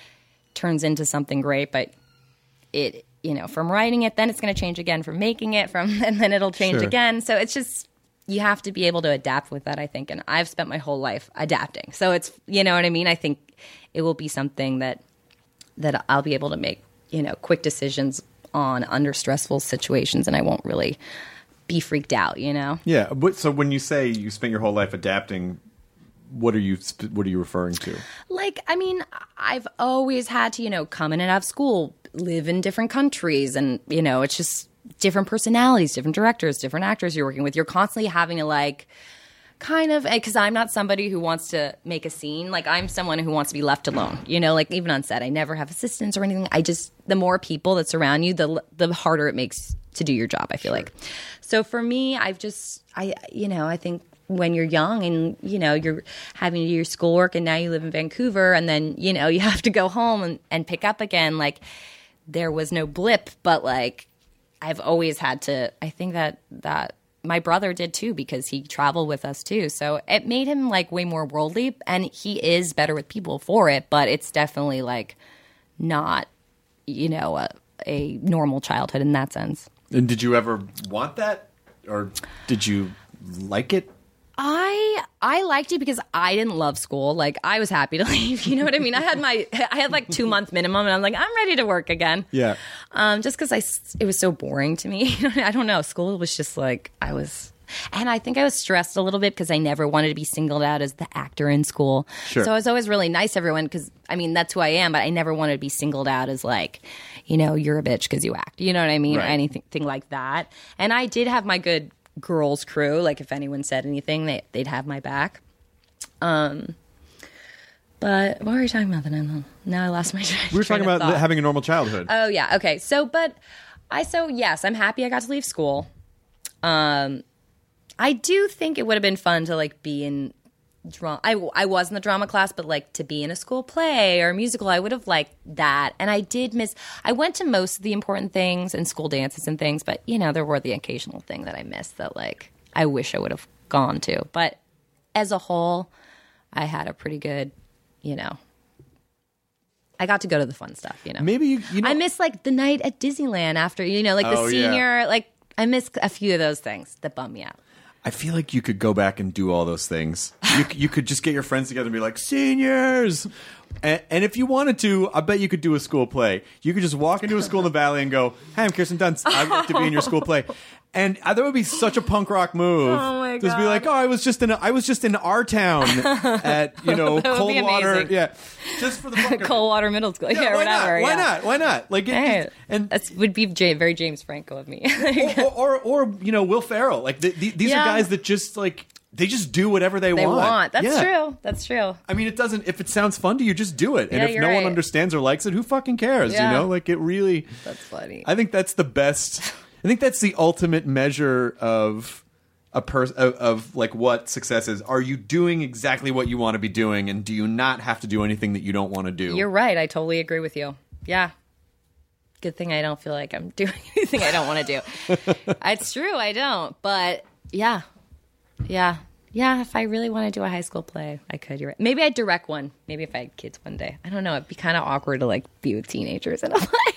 turns into something great, but it, you know, from writing it, then it's going to change again, from making it, from and then it'll change Sure. again. So it's just, you have to be able to adapt with that, I think. And I've spent my whole life adapting. So it's, you know what I mean? I think it will be something that that I'll be able to make, you know, quick decisions on under stressful situations, and I won't really be freaked out, you know? Yeah. But, so when you say you spent your whole life adapting, what are you what are you referring to? Like, I mean, I've always had to, you know, come in and out of school, live in different countries, and, you know, it's just different personalities, different directors, different actors you're working with. You're constantly having to, like, kind of, because I'm not somebody who wants to make a scene. Like, I'm someone who wants to be left alone. You know, like, even on set, I never have assistants or anything. I just, the more people that surround you, the the harder it makes to do your job, I feel like. So for me, I've just, I, you know, I think when you're young and, you know, you're having to do your schoolwork and now you live in Vancouver and then, you know, you have to go home and, and pick up again, like, there was no blip, but, like, I've always had to, I think that, that, my brother did too, because he traveled with us too. So it made him like way more worldly, and he is better with people for it, but it's definitely like not, you know, a, a normal childhood in that sense. And did you ever want that, or did you like it? I I liked it because I didn't love school. Like, I was happy to leave. You know what I mean? I had my I had like two month minimum, and I'm like, I'm ready to work again. Yeah. Um, just because I it was so boring to me. I don't know. School was just like I was, and I think I was stressed a little bit because I never wanted to be singled out as the actor in school. Sure. So I was always really nice to everyone because I mean that's who I am, but I never wanted to be singled out as like, you know, you're a bitch because you act. You know what I mean? Right. Or anything like that. And I did have my good girls crew, like if anyone said anything, they, they'd have my back. Um, but what were we talking about then? Now I lost my train. We were talking train of about thought. having a normal childhood. Oh yeah, okay. So, but I so yes, I'm happy I got to leave school. Um, I do think it would have been fun to like be in drama. I I was in the drama class, but like to be in a school play or musical, I would have liked that. And I did miss. I went to most of the important things and school dances and things, but you know there were the occasional thing that I missed that like I wish I would have gone to. But as a whole, I had a pretty good, you know. I got to go to the fun stuff, you know. Maybe you, you know. I miss like the night at Disneyland after, you know, like the Oh, yeah. senior, like I miss a few of those things that bum me out. I feel like you could go back and do all those things. You, you could just get your friends together and be like, seniors! And, and if you wanted to, I bet you could do a school play. You could just walk into a school in the valley and go, hey, I'm Kirsten Dunst. I'd like to be in your school play. And uh, that would be such a punk rock move. Oh, my Just be God. like, oh, I was just in a, I was just in our town at, you know, That would be Coldwater. amazing. Yeah. Just for the fuck of it. Coldwater Middle School, yeah, Yeah, or why whatever. not? Why yeah. not? Why not? Like, it Hey, just, and that would be J- very James Franco of me. or, or, or you know, Will Ferrell. Like the, the, these Yeah. are guys that just like they just do whatever they, they want. want. That's Yeah. true. That's true. I mean, it doesn't. If it sounds fun to you, just do it. And Yeah, if you're no one right. understands or likes it, who fucking cares? Yeah. You know, like it really. That's funny. I think that's the best. I think that's the ultimate measure of a person of, of like what success is. Are you doing exactly what you want to be doing, and do you not have to do anything that you don't want to do? You're right. I totally agree with you. Yeah. Good thing I don't feel like I'm doing anything I don't want to do. It's true. I don't. But yeah. Yeah. Yeah. If I really want to do a high school play, I could. You're right. Maybe I'd direct one. Maybe if I had kids one day. I don't know. It'd be kind of awkward to like be with teenagers in a play.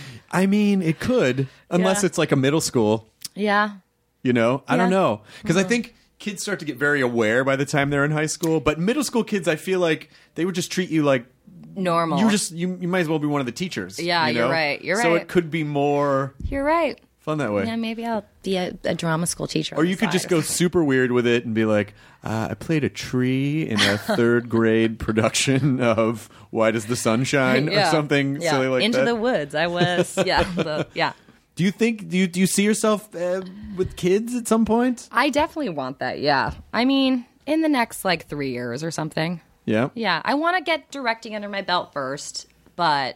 I mean, it could, unless Yeah. it's like a middle school. Yeah. You know, I don't Yeah. know, because I think kids start to get very aware by the time they're in high school. But middle school kids, I feel like they would just treat you like Normal. you just you, you might as well be one of the teachers. Yeah, you you're know? right. You're So right. it could be more You're right. fun that way. Yeah, maybe I'll be a, a drama school teacher. Or on you the could side just or go something. super weird with it and be like, uh, I played a tree in a third grade production of Why Does the Sun Shine? Yeah. Or something Yeah. silly like Into that. the woods. I was. Yeah. The, yeah. Do you think, do you, do you see yourself uh, with kids at some point? I definitely want that. Yeah. I mean, in the next like three years or something. Yeah. Yeah. I want to get directing under my belt first, but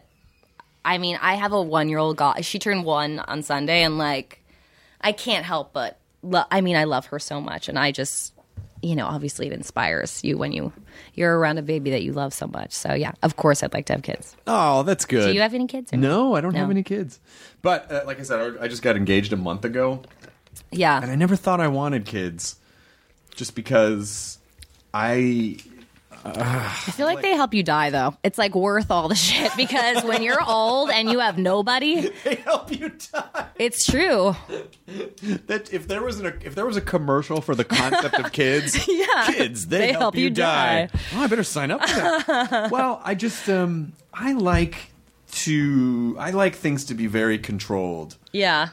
I mean, I have a one year old girl. She turned one on Sunday, and like, I can't help but, lo- I mean, I love her so much, and I just, you know, obviously it inspires you when you you're around a baby that you love so much. So yeah, of course, I'd like to have kids. Oh, that's good. Do you have any kids? Or No, I don't No. have any kids. But uh, like I said, I I just got engaged a month ago, Yeah. and I never thought I wanted kids, just because I I feel like they help you die, though. It's like worth all the shit because when you're old and you have nobody, They help you die. it's true. That if there was an, if there was a commercial for the concept of kids, Yeah. kids, they, They help, help you you die. die. Oh, I better sign up for that. Well, I just um, I like to I like things to be very controlled, Yeah.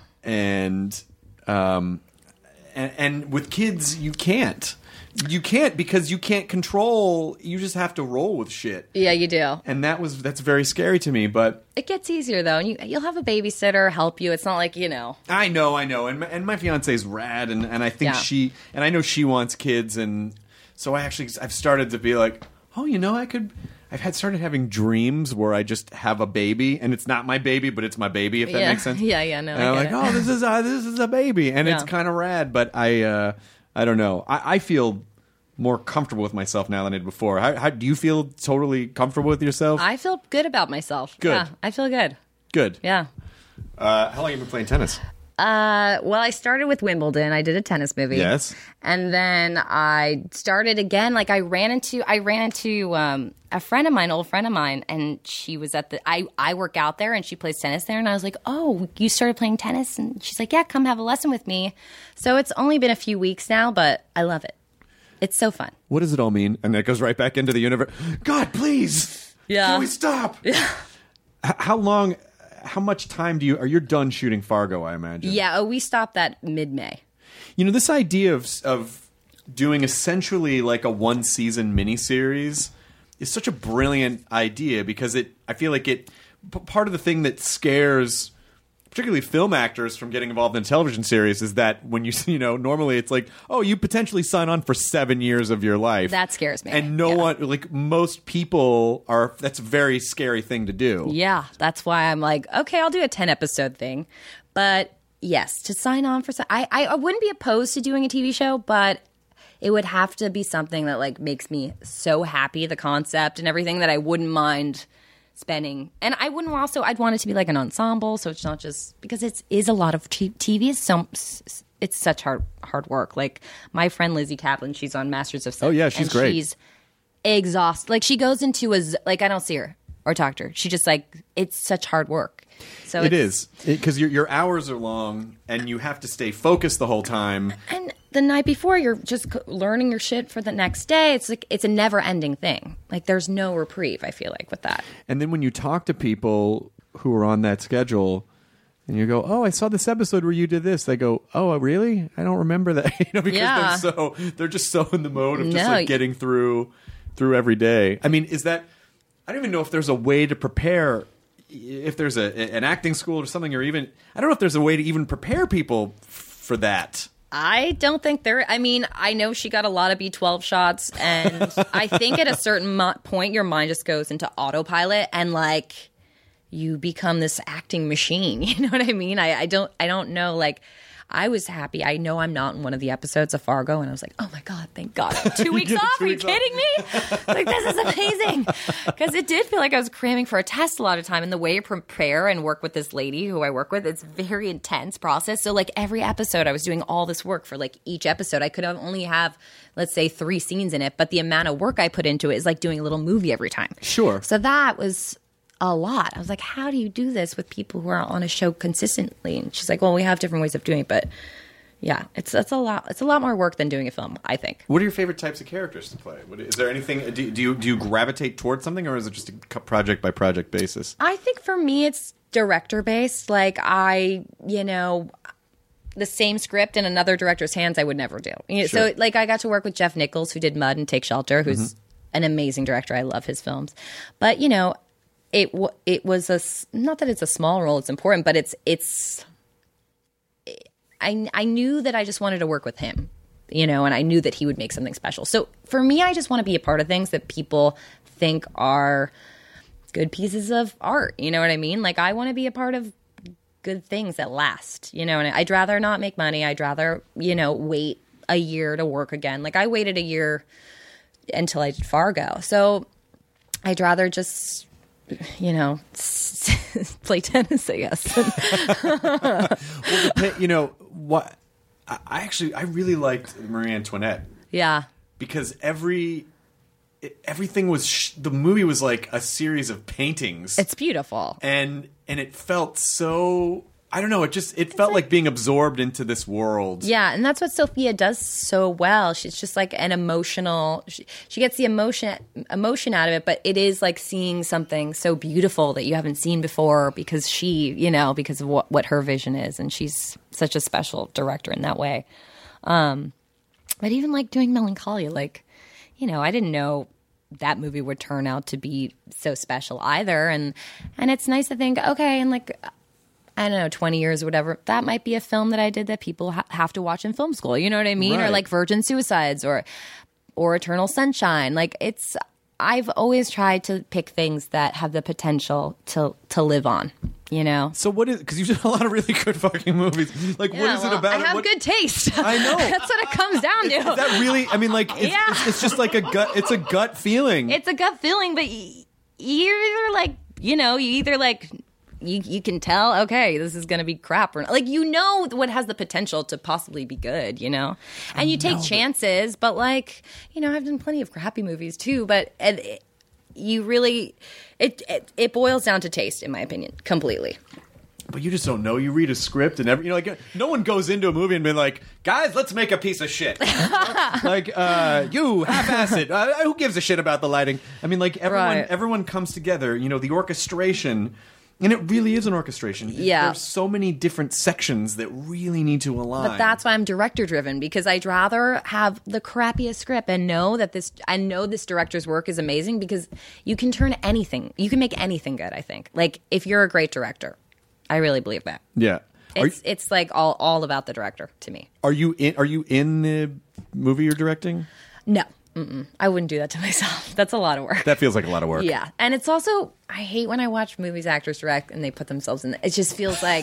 and um, and, and with kids you can't. You can't because you can't control. You just have to roll with shit. Yeah, you do. And that was that's very scary to me. But It gets easier, though. And you, you'll have a babysitter help you. It's not like, you know. I know, I know, and my, and my fiance's rad, and, and I think Yeah. she and I know she wants kids, and so I actually I've started to be like, oh, you know, I could. I've had started having dreams where I just have a baby, and it's not my baby, but it's my baby. If that Yeah. makes sense. Yeah, yeah, no, And I I'm get like, it. oh, this is a, this is a baby, and it's Yeah. kind of rad. But I uh, I don't know. I, I feel more comfortable with myself now than I did before. How, how do you feel? Totally comfortable with yourself? I feel good about myself. Good. Yeah, I feel good. Good. Yeah. Uh, how long have you been playing tennis? Uh, well, I started with Wimbledon. I did a tennis movie. Yes. And then I started again. Like I ran into, I ran into um, a friend of mine, old friend of mine, and she was at the. I I work out there, and she plays tennis there. And I was like, "Oh, you started playing tennis?" And she's like, "Yeah, come have a lesson with me." So it's only been a few weeks now, but I love it. It's so fun. What does it all mean? And it goes right back into the universe. God, please. Yeah. Can we stop? Yeah. How long, how much time do you, are you done shooting Fargo, I imagine? Yeah. Oh, we stopped that mid-May. You know, this idea of, of doing essentially like a one season miniseries is such a brilliant idea because it, I feel like it, p- part of the thing that scares particularly film actors from getting involved in a television series is that when you, you know, normally it's like, oh, you potentially sign on for seven years of your life. That scares me. And no Yeah. one, like most people are, that's a very scary thing to do. Yeah, that's why I'm like, okay, I'll do a ten episode thing. But yes, to sign on for some, I, I I wouldn't be opposed to doing a T V show, but it would have to be something that like makes me so happy, the concept and everything, that I wouldn't mind spending. And I wouldn't also, I'd want it to be like an ensemble, so it's not just, because it's is a lot of t- T V is so it's such hard hard work. Like my friend Lizzie Kaplan, she's on Masters of Sex. Oh, yeah, she's and great. She's exhausted. Like she goes into a z- like I don't see her or talk to her. She just like, it's such hard work. So It it's, is. Because your, your hours are long and you have to stay focused the whole time. And the night before, you're just c- learning your shit for the next day. It's like it's a never ending thing. Like there's no reprieve. I feel like with that. And then when you talk to people who are on that schedule and you go, oh, I saw this episode where you did this. They go, oh, really? I don't remember that. you know, because Yeah. they're so they're just so in the mode of just No. like getting through through every day. I mean, is that I don't even know if there's a way to prepare if there's a an acting school or something, or even I don't know if there's a way to even prepare people f- for that. I don't think there. I mean, I know she got a lot of B twelve shots, and I think at a certain mo- point, your mind just goes into autopilot, and like you become this acting machine. You know what I mean? I, I don't. I don't know. Like, I was happy. I know I'm not in one of the episodes of Fargo, and I was like, oh my god, thank God, two weeks get off. two Are you weeks off. kidding me? Like, this is amazing. Because it did feel like I was cramming for a test a lot of time, and the way I prepare and work with this lady who I work with, it's very intense process. So like every episode, I was doing all this work for like each episode. I could only have, let's say, three scenes in it, but the amount of work I put into it is like doing a little movie every time. Sure. So that was a lot. I was like, how do you do this with people who are on a show consistently? And she's like, well, we have different ways of doing it, but yeah, it's it's a lot. It's a lot more work than doing a film, I think. What are your favorite types of characters to play? What, is there anything? Do, do you do you gravitate towards something, or is it just a project by project basis? I think for me, it's director based. Like I, you know, the same script in another director's hands, I would never do. You know, Sure. So, like, I got to work with Jeff Nichols, who did Mud and Take Shelter, who's an amazing director. I love his films. But you know, it w- it was a s- not that it's a small role. It's important, but it's it's. I I knew that I just wanted to work with him, you know, and I knew that he would make something special. So for me, I just want to be a part of things that people think are good pieces of art. You know what I mean? Like I want to be a part of good things that last, you know, and I'd rather not make money. I'd rather, you know, wait a year to work again. Like I waited a year until I did Fargo. So I'd rather just, you know, play tennis, I guess. Well, the, you know what? I I actually I really liked Marie Antoinette Yeah. because every it, everything was sh- the movie was like a series of paintings. It's beautiful. and and it felt so I don't know, it just it felt like, like being absorbed into this world. Yeah, and that's what Sophia does so well. She's just like an emotional she, she gets the emotion emotion out of it, but it is like seeing something so beautiful that you haven't seen before because she, you know, because of what, what her vision is, and she's such a special director in that way. Um but even like doing Melancholia, like, you know, I didn't know that movie would turn out to be so special either, and and it's nice to think, okay, and like I don't know, twenty years or whatever, that might be a film that I did that people ha- have to watch in film school. You know what I mean? Right. Or like Virgin Suicides or or Eternal Sunshine. Like it's, I've always tried to pick things that have the potential to to live on, you know? So what is, because you did a lot of really good fucking movies. Like, Yeah, what is well, it about I it? have What, good taste. I know. That's what it comes down to. is that really, I mean, like, it's, Yeah. it's, it's just like a gut, it's a gut feeling. It's a gut feeling, but y- you're either like, you know, you either like, you you can tell, okay, this is going to be crap. Or like, you know what has the potential to possibly be good, you know? And you take chances, but like, you know, I've done plenty of crappy movies too, but it, it, you really, it, it it boils down to taste, in my opinion, completely. But you just don't know. You read a script and every, you know, like no one goes into a movie and be like, guys, let's make a piece of shit. like, uh, you half-ass it. Uh, who gives a shit about the lighting? I mean, like everyone, Right. everyone comes together. You know, the orchestration, and it really is an orchestration. Yeah. There's so many different sections that really need to align. But that's why I'm director driven, because I'd rather have the crappiest script and know that this I know this director's work is amazing, because you can turn anything, you can make anything good, I think. Like if you're a great director. I really believe that. Yeah. Are It's you, it's like all all about the director to me. are you in? Are you in the movie you're directing? No. Mm-mm. I wouldn't do that to myself. That's a lot of work. That feels like a lot of work. Yeah. And it's also, I hate when I watch movies actors direct and they put themselves in. It just feels like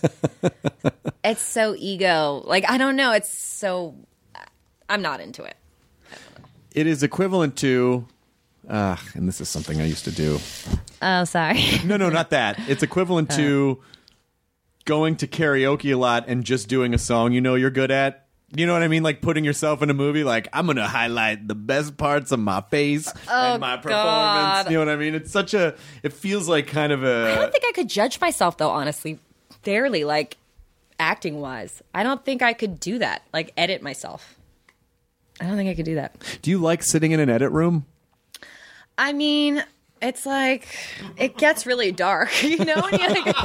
it's so ego. Like, I don't know. It's so, I'm not into it. It is equivalent to, uh, and this is something I used to do. Oh, sorry. No, no, not that. It's equivalent to going to karaoke a lot and just doing a song you know you're good at. You know what I mean? Like putting yourself in a movie, like, I'm going to highlight the best parts of my face Oh, and my performance. God. You know what I mean? It's such a, it feels like kind of a... I don't think I could judge myself, though, honestly, fairly, like, acting-wise. I don't think I could do that, like, edit myself. I don't think I could do that. Do you like sitting in an edit room? I mean, it's like, it gets really dark, you know? When you like,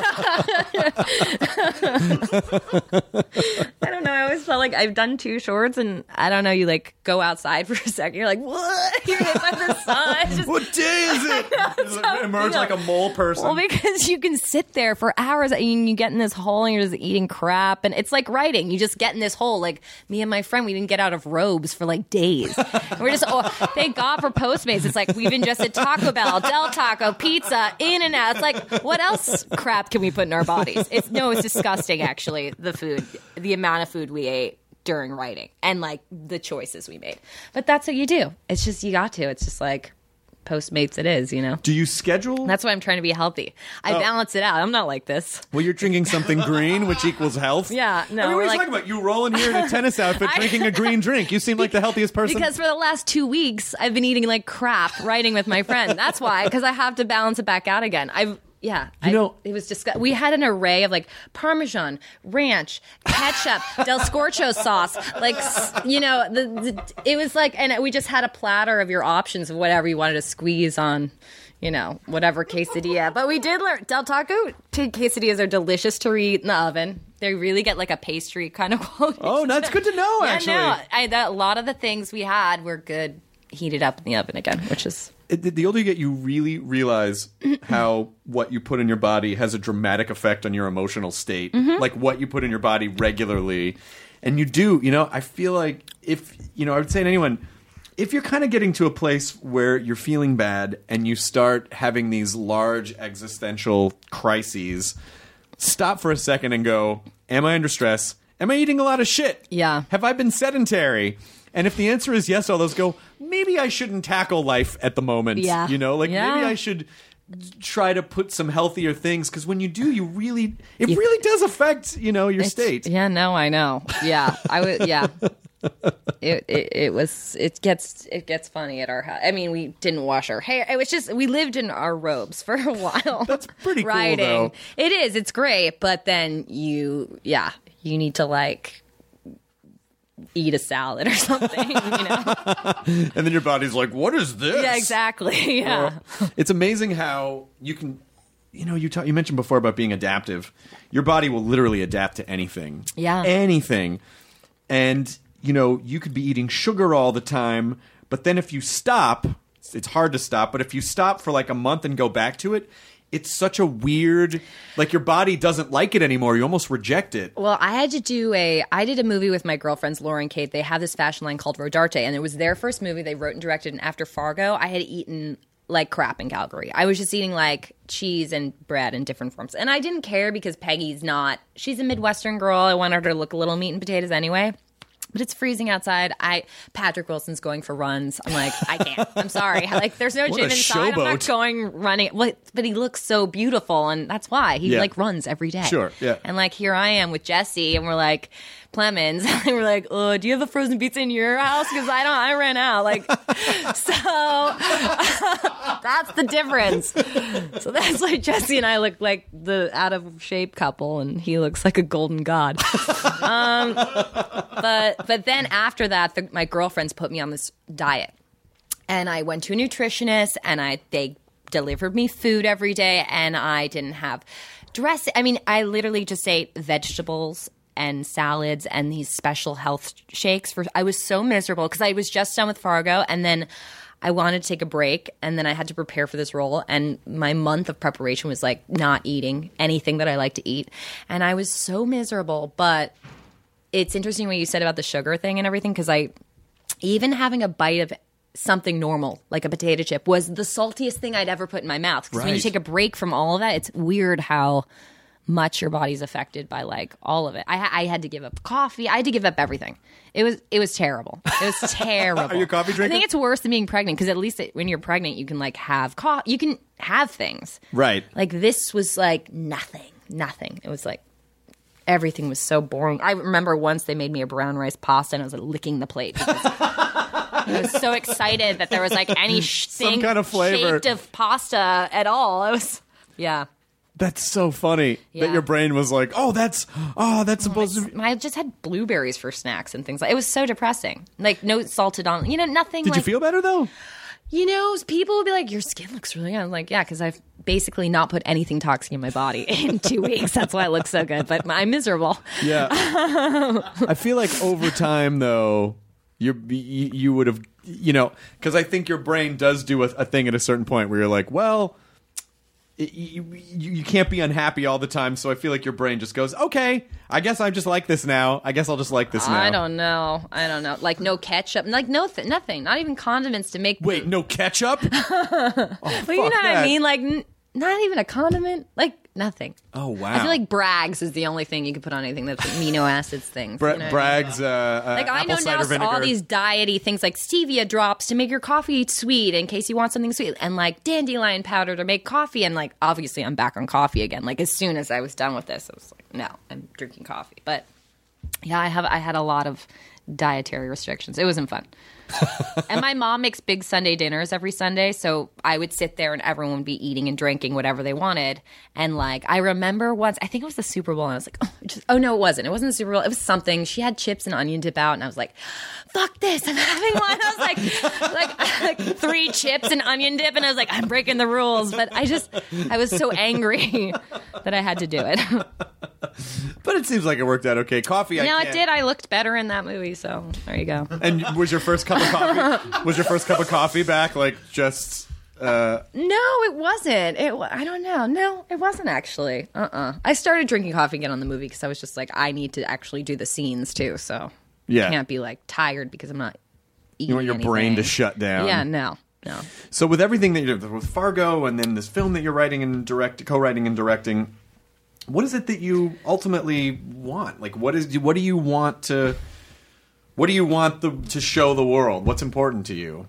I don't know. I always felt like I've done two shorts, and I don't know, you like go outside for a second. You're like, what? You're hit by the sun. It's just, What day is it? Just so- emerge you know. like a mole person. well, because you can sit there for hours and you get in this hole and you're just eating crap. And it's like writing. You just get in this hole. Like me and my friend, we didn't get out of robes for like days. And we're just, oh, thank God for Postmates. It's like we've ingested Taco Bell, Del Taco, pizza, In and Out. It's like, what else crap can we put in our bodies? It's no, it's disgusting, actually, the food, the amount of food we ate during writing and like the choices we made. But that's what you do. It's just, you got to. It's just like Postmates it is, you know? Do you schedule? That's why I'm trying to be healthy. I Oh. balance it out. I'm not like this. Well, you're drinking something green, which equals health. Yeah, no, I mean, what we're are you like- talking about? You rolling here in a tennis outfit, I- drinking a green drink. You seem like the healthiest person. Because for the last two weeks, I've been eating like crap writing with my friend. That's why, because I have to balance it back out again. I've, yeah. You I- know- it was just, we had an array of like Parmesan, ranch, ketchup, Del Scorcho sauce. Like, s- you know, the, the it was like, and we just had a platter of your options of whatever you wanted to squeeze on, you know, whatever quesadilla. But we did learn, Del Taco t- quesadillas are delicious to reheat in the oven. They really get like a pastry kind of quality. Oh, that's good to know, Yeah, actually. no, I, that, a lot of the things we had were good heated up in the oven again, which is It- the older you get, you really realize how what you put in your body has a dramatic effect on your emotional state. Mm-hmm. Like what you put in your body regularly. And you do, you know, I feel like if, you know, I would say to anyone, if you're kind of getting to a place where you're feeling bad and you start having these large existential crises, stop for a second and go, am I under stress? Am I eating a lot of shit? Yeah. Have I been sedentary? And if the answer is yes, all those go, maybe I shouldn't tackle life at the moment. Yeah. You know, like Yeah. maybe I should try to put some healthier things, because when you do, you really, it really does affect, you know, your It's- state. Yeah, no, I know. Yeah, I would. Yeah, it, it it was it gets it gets funny at our house. I mean, we didn't wash our hair. It was just we lived in our robes for a while. That's pretty cool, writing. though. It is. It's great, but then you, yeah, you need to like eat a salad or something, you know. And then your body's like, "What is this?" Yeah, exactly. Yeah. Uh, it's amazing how you can. You know, you ta- you mentioned before about being adaptive. Your body will literally adapt to anything. Yeah. Anything. And, you know, you could be eating sugar all the time, but then if you stop, it's hard to stop, but if you stop for like a month and go back to it, it's such a weird, like your body doesn't like it anymore. You almost reject it. Well, I had to do a, I did a movie with my girlfriends, Laura and Kate. They have this fashion line called Rodarte, and it was their first movie they wrote and directed, and after Fargo, I had eaten like crap in Calgary. I was just eating like cheese and bread in different forms. And I didn't care because Peggy's not, she's a Midwestern girl. I want her to look a little meat and potatoes anyway. But it's freezing outside. I Patrick Wilson's going for runs. I'm like, I can't. I'm sorry. Like, there's no What gym a inside. I'm not showboat. going running. Well, but he looks so beautiful, and that's why he Yeah. like runs every day. Sure, yeah. And like here I am with Jesse, and we're like Plemons. And we're like, oh, do you have a frozen pizza in your house? Because I don't. I ran out. Like, so that's the difference. So that's why Jesse and I look like the out of shape couple, and he looks like a golden god. um, but. But then after that, the, my girlfriends put me on this diet, and I went to a nutritionist, and I they delivered me food every day, and I didn't have dress. I mean, I literally just ate vegetables and salads and these special health shakes. For I was so miserable because I was just done with Fargo, and then I wanted to take a break, and then I had to prepare for this role, and my month of preparation was like not eating anything that I like to eat, and I was so miserable, but. It's interesting what you said about the sugar thing and everything, because I, even having a bite of something normal, like a potato chip, was the saltiest thing I'd ever put in my mouth. Because when you Right. take a break from all of that, it's weird how much your body's affected by like all of it. I, I had to give up coffee. I had to give up everything. It was it was terrible. It was terrible. Are you a coffee drinker? I think it's worse than being pregnant, because at least it, when you're pregnant, you can like have co- you can have things. Right. Like this was like nothing, nothing. It was like. Everything was so boring. I remember once they made me a brown rice pasta, and I was like licking the plate because I was so excited that there was like any sh- Some thing kind of flavor. shaped of pasta at all. I was, yeah. That's so funny that Yeah. your brain was like, oh, that's, oh, that's supposed to be. I just had blueberries for snacks and things like. It was so depressing. Like no salted on, you know, nothing. Did like, you feel better though? You know, people will be like, your skin looks really good. I'm like, yeah, because I've basically not put anything toxic in my body in two weeks. That's why it looks so good. But I'm miserable. Yeah. I feel like over time, though, you're, you you would have, you know, because I think your brain does do a, a thing at a certain point where you're like, well, it, you, you you can't be unhappy all the time. So I feel like your brain just goes, okay, I guess I just like this now. I guess I'll just like this now. I don't know. I don't know. Like no ketchup. Like no th- nothing. Not even condiments to make. Wait, no ketchup? Oh, But you know fuck what that. I mean? Like n- not even a condiment. Like nothing. Oh, wow. I feel like Bragg's is the only thing you can put on anything that's amino acids things. Bra- you know what I mean? Bragg's uh, uh, Like I know apple now cider vinegar. all these diety things like stevia drops to make your coffee sweet in case you want something sweet, and like dandelion powder to make coffee. And like obviously I'm back on coffee again. Like as soon as I was done with this, I was like, no, I'm drinking coffee. But yeah, I have I had a lot of dietary restrictions. It wasn't fun. And my mom makes big Sunday dinners every Sunday, so I would sit there and everyone would be eating and drinking whatever they wanted. And like I remember once, I think it was the Super Bowl, and I was like, oh, just, oh no, it wasn't. It wasn't the Super Bowl. It was something. She had chips and onion dip out, and I was like, fuck this, I'm having one. I was like, like, like three chips and onion dip, and I was like, I'm breaking the rules. But I just, I was so angry that I had to do it. But it seems like it worked out okay. Coffee, I No, can't. it did. I looked better in that movie, so there you go. And was your first cup of coffee? Was your first cup of coffee back like just? Uh, No, it wasn't. It. wa- I don't know. No, it wasn't actually. Uh. uh I started drinking coffee again on the movie because I was just like, I need to actually do the scenes too. So Yeah. I can't be like tired because I'm not eating. you want your brain to anything. shut down. Yeah. No. No. So with everything that you're doing, with Fargo and then this film that you're writing and direct, co-writing and directing, what is it that you ultimately want? Like, what is what do you want to? What do you want the, to show the world? What's important to you?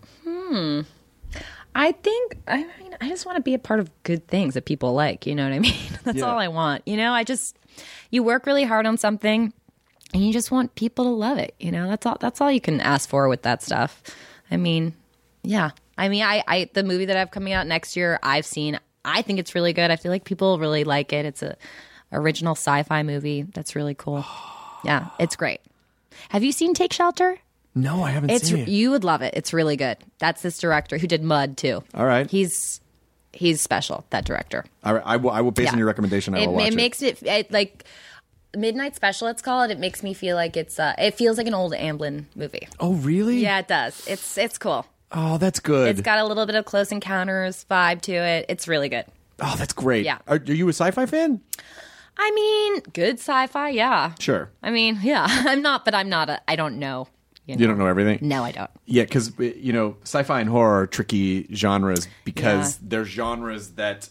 I think I mean I just want to be a part of good things that people like. You know what I mean? That's Yeah. all I want. You know, I just you work really hard on something. and you just want people to love it. You know, that's all. That's all you can ask for with that stuff. I mean, yeah. I mean, I, I the movie that I have coming out next year, I've seen. I think it's really good. I feel like people really like it. It's a original sci-fi movie that's really cool. Yeah, it's great. Have you seen Take Shelter? No, I haven't It's seen it. you would love it. It's really good. That's this director who did Mud too. All right. He's he's special. That director. All right, I will. I will based Yeah. on your recommendation. I It, will watch it it. makes it, it like Midnight Special. It's called. It makes me feel like it's. Uh, it feels like an old Amblin movie. Oh, really? Yeah, it does. It's it's cool. Oh, that's good. It's got a little bit of Close Encounters vibe to it. It's really good. Oh, that's great. Yeah. Are, are you a sci-fi fan? I mean, good sci-fi. Yeah. Sure. I mean, yeah. I'm not, but I'm not. A, I don't know. You, know. You don't know everything? No, I don't. Yeah, because, you know, sci-fi and horror are tricky genres because Yeah. they're genres that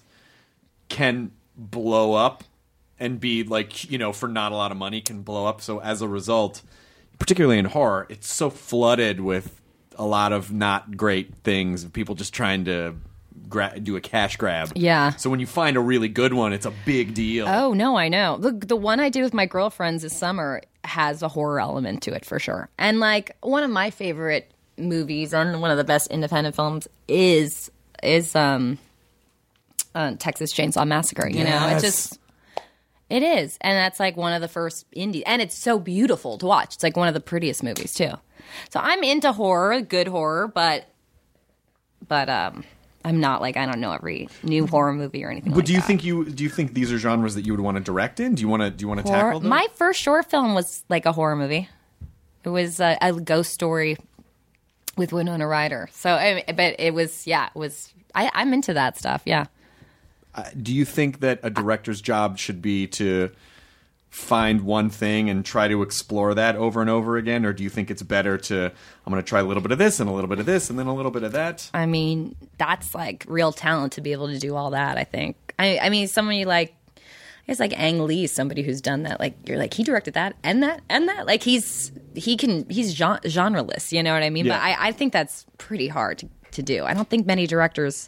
can blow up and be like, you know, for not a lot of money can blow up. So as a result, particularly in horror, it's so flooded with a lot of not great things, people just trying to gra- do a cash grab. Yeah. So when you find a really good one, it's a big deal. Oh, no, I know. The, the one I did with my girlfriends this summer has a horror element to it for sure. And like one of my favorite movies and one of the best independent films is is um uh, Texas Chainsaw Massacre. You know, Yes. it's just it is, and that's like one of the first indie, and it's so beautiful to watch. It's like one of the prettiest movies too. So I'm into horror, good horror, but but um. I'm not like I don't know every new horror movie or anything. But like do you that. think you do you think these are genres that you would want to direct in? Do you want to do you want to Horror- tackle them? My first short film was like a horror movie. It was a, a ghost story with Winona Ryder. So, I mean, but it was yeah, it was. I, I'm into that stuff. Yeah. Uh, do you think that a director's job should be to find one thing and try to explore that over and over again, or do you think it's better to I'm going to try a little bit of this and a little bit of this and then a little bit of that? I mean, that's like real talent to be able to do all that. I think. I, I mean, somebody like. It's like Ang Lee, somebody who's done that. Like you're like he directed that and that and that. Like he's he can he's gen- genreless. You know what I mean? Yeah. But I, I think that's pretty hard to, to do. I don't think many directors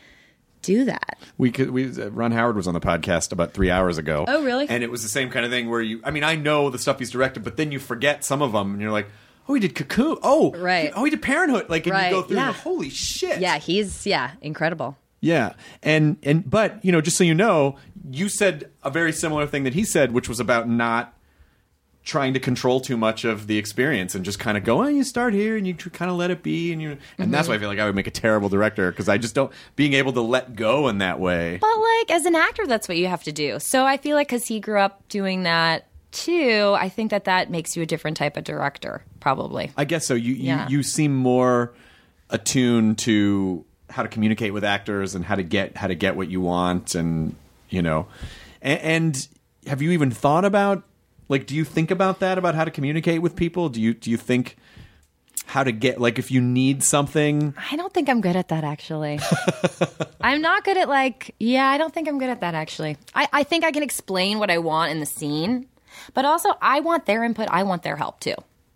do that. We could. We uh, Ron Howard was on the podcast about three hours ago. Oh, really? And it was the same kind of thing where you. I mean, I know the stuff he's directed, but then you forget some of them, and you're like, oh, he did Cocoon. Oh, Right. he- oh, he did Parenthood. Like, and Right, you go through, yeah. and you're, holy shit. Yeah, he's yeah incredible. Yeah, and and but you know, just so you know, you said a very similar thing that he said, which was about not trying to control too much of the experience and just kind of go, oh, you start here and you kind of let it be, and you and Mm-hmm. that's why I feel like I would make a terrible director because I just don't being able to let go in that way. But like as an actor, that's what you have to do. So I feel like because he grew up doing that too, I think that that makes you a different type of director, probably. I guess so. You Yeah. you, you seem more attuned to how to communicate with actors and how to get how to get what you want, and you know, and, and have you even thought about like, do you think about that about how to communicate with people? Do you do you think how to get like if you need something? I don't think I'm good at that, actually. I'm not good at like, yeah, I don't think I'm good at that, actually. I, I think I can explain what I want in the scene, but also I want their input. I want their help too.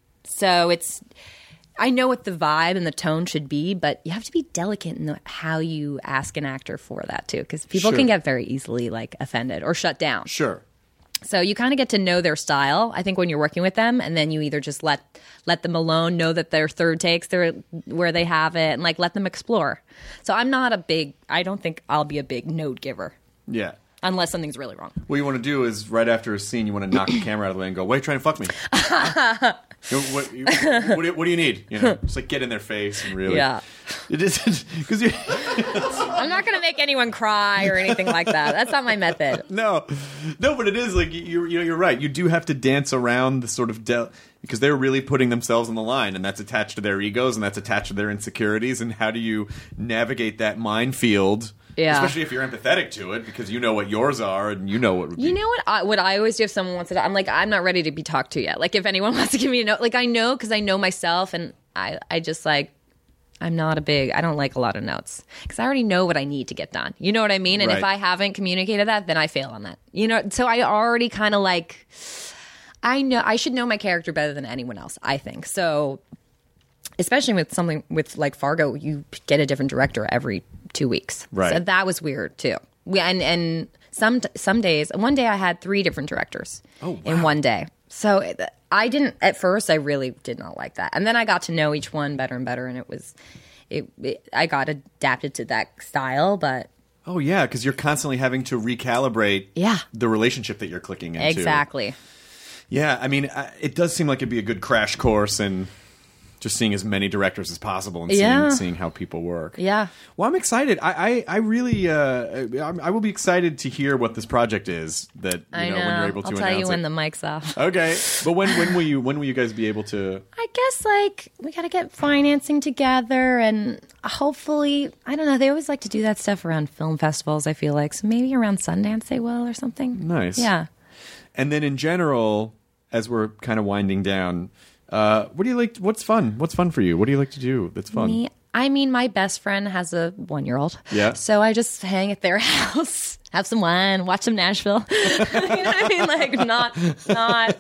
So it's, I know what the vibe and the tone should be, but you have to be delicate in the, how you ask an actor for that too, because people Sure. can get very easily like offended or shut down. Sure. So you kind of get to know their style, I think, when you're working with them, and then you either just let let them alone, know that their third takes, they're where they have it, and like let them explore. So I'm not a big, I don't think I'll be a big note giver Yeah. unless something's really wrong. What you want to do is right after a scene, you want to knock the camera out of the way and go, "Why are you trying to fuck me? You know, what, you, what, do, what do you need? You know, just like get in their face and really, Yeah. It isn't because you. I'm not going to make anyone cry or anything like that. That's not my method. No, no, but it is like you. You know, you're right. You do have to dance around the sort of del- because they're really putting themselves on the line, and that's attached to their egos, and that's attached to their insecurities. And how do you navigate that minefield? Yeah. Especially if you're empathetic to it, because you know what yours are, and you know what would be. You know what I, what I always do if someone wants to, I'm like, I'm not ready to be talked to yet. Like if anyone wants to give me a note, like I know because I know myself, and I, I just like, I'm not a big, I don't like a lot of notes because I already know what I need to get done. You know what I mean? And if Right. I haven't communicated that, then I fail on that. You know, so I already kind of like, I know, I should know my character better than anyone else, I think. So especially with something with like Fargo, you get a different director every two weeks. Right. So that was weird too. We, and and some some days, one day I had three different directors Oh, wow. in one day. So it- I didn't at first. I really did not like that, and then I got to know each one better and better, and it was, it. it I got adapted to that style, but Oh yeah, because you're constantly having to recalibrate Yeah. the relationship that you're clicking into. exactly. Yeah, I mean, uh, it does seem like it'd be a good crash course in just seeing as many directors as possible and seeing, Yeah. seeing how people work. Yeah. Well, I'm excited. I, I, I really, uh, I, I will be excited to hear what this project is. That you I know. know, when you're able to I'll announce tell you when it. the mic's off. Okay, but when when will you when will you guys be able to? I guess like we got to get financing together, and hopefully, I don't know. They always like to do that stuff around film festivals. I feel like so maybe around Sundance they will or something. Nice. Yeah. And then in general, as we're kind of winding down, uh, what do you like? What's fun? What's fun for you? What do you like to do that's fun? Me, I mean, my best friend has a one-year-old. Yeah. So I just hang at their house, have some wine, watch some Nashville. You know what I mean? Like, not, not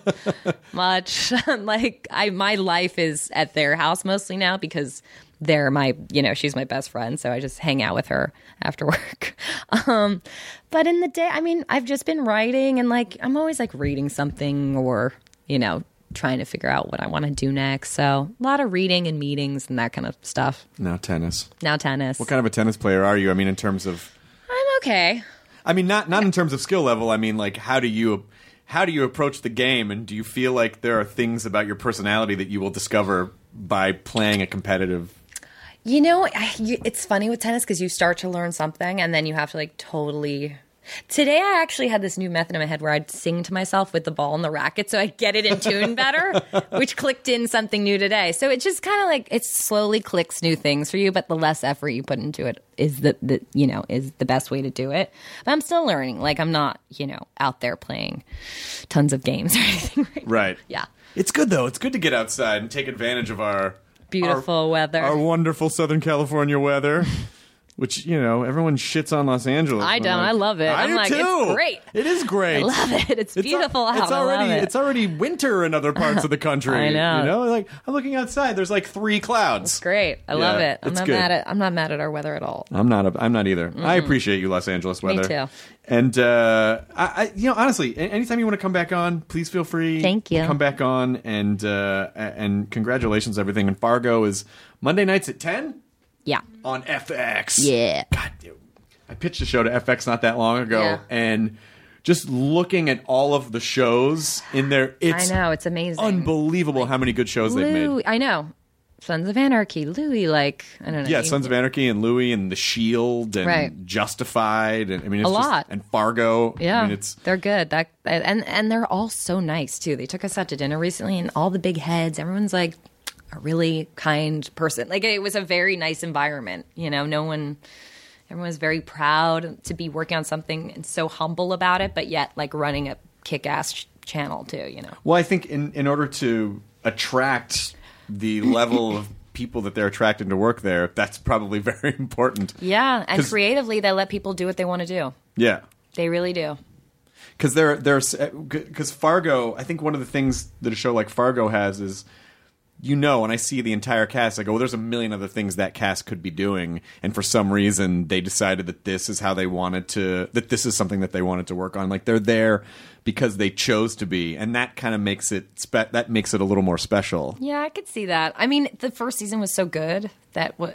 much. Like, I, my life is at their house mostly now because they're my, you know, she's my best friend. So I just hang out with her after work. Um, but in the day, I mean, I've just been writing and like, I'm always like reading something or, you know, trying to figure out what I want to do next. So a lot of reading and meetings and that kind of stuff. Now tennis. Now tennis. What kind of a tennis player are you? I mean, in terms of, I'm okay. I mean, not not in terms of skill level. I mean, like, how do you how do you approach the game, and do you feel like there are things about your personality that you will discover by playing a competitive? You know, I, you, it's funny with tennis because you start to learn something and then you have to like totally. Today I actually had this new method in my head where I'd sing to myself with the ball and the racket so I get it in tune better, which clicked in something new today. So it just kind of like it slowly clicks new things for you, but the less effort you put into it is the, the you know is the best way to do it. But I'm still learning. Like I'm not you know out there playing tons of games or anything. Right. Right. Yeah. It's good though. It's good to get outside and take advantage of our Beautiful our, weather. our wonderful Southern California weather. Which, you know, everyone shits on Los Angeles. I I'm don't. like, I love it. I I'm do like, too. it's great. It is great. I love it. It's, It's beautiful al- out. It's already I love it. it's already winter in other parts of the country. I know. You know, like I'm looking outside. There's like three clouds. It's great. I Yeah, love it. I'm it's not good. mad at. I'm not mad at our weather at all. I'm not. A, I'm not either. I appreciate you, Los Angeles weather. too. And uh, I, I, you know, honestly, a- anytime you want to come back on, please feel free. Thank you. Come back on, and uh, a- and congratulations, on everything. And Fargo is Monday nights at ten Yeah. on F X. Yeah. God, dude. I pitched a show to F X not that long ago, Yeah. and just looking at all of the shows in there, it's I know. It's amazing. unbelievable how many good shows they've made. Louis, I know. Sons of Anarchy, Louis, like I don't know. Yeah, Sons of Anarchy and Louis and The Shield and Right. Justified, and I mean it's A just, lot. and Fargo. Yeah, I mean, it's they're good. That and and they're all so nice too. They took us out to dinner recently, and all the big heads. Everyone's like a really kind person. Like it was a very nice environment. You know, no one. Everyone was very proud to be working on something and so humble about it, but yet like running a kick-ass ch- channel too. You know. well, I think in in order to attract the level of people that they're attracting to work there, that's probably very important. Yeah, and 'Cause- creatively, they let people do what they want to do. Yeah. They really do. Because there, there's because Fargo. I think one of the things that a show like Fargo has is, you know, when I see the entire cast, I go, well, there's a million other things that cast could be doing, and for some reason, they decided that this is how they wanted to. That this is something that they wanted to work on. Like they're there because they chose to be, and that kind of makes it spe- that makes it a little more special. Yeah, I could see that. I mean, the first season was so good that what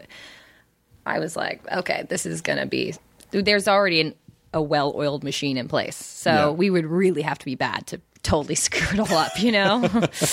I was like, okay, this is going to be. There's already an, a well-oiled machine in place, so Yeah. we would really have to be bad to totally screw it all up, you know?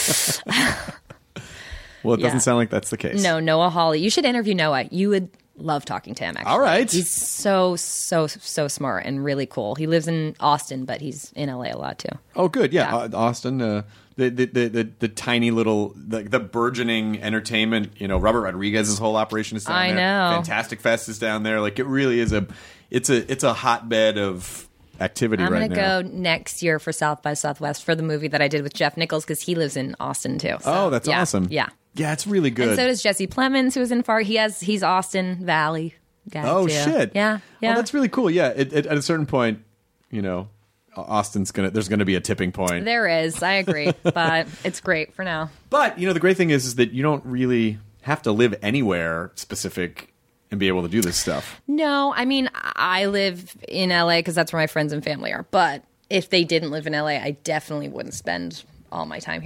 Well, it doesn't Yeah. sound like that's the case. No, Noah Hawley. You should interview Noah. You would love talking to him, actually. All right. He's so, so, so smart and really cool. He lives in Austin, but he's in L A a lot, too. Oh, good. Yeah, Yeah. Uh, Austin. Uh, the, the, the, the, the tiny little, the, the burgeoning entertainment. You know, Robert Rodriguez's whole operation is down I there. know. Fantastic Fest is down there. Like it really is a, it's a, it's a hotbed of activity I'm right going to now. go next year for South by Southwest for the movie that I did with Jeff Nichols because he lives in Austin, too. So, Oh, that's yeah, awesome. Yeah. Yeah, it's really good. And so does Jesse Plemons, who was in Far. He has he's Austin Valley guy. oh too. shit. Yeah, yeah. Oh, that's really cool. Yeah. It, it, at a certain point, you know, Austin's gonna. There's gonna be a tipping point. There is. I agree, but it's great for now. But you know, the great thing is, is that you don't really have to live anywhere specific and be able to do this stuff. No, I mean I live in L A because that's where my friends and family are. But if they didn't live in L A, I definitely wouldn't spend all my time here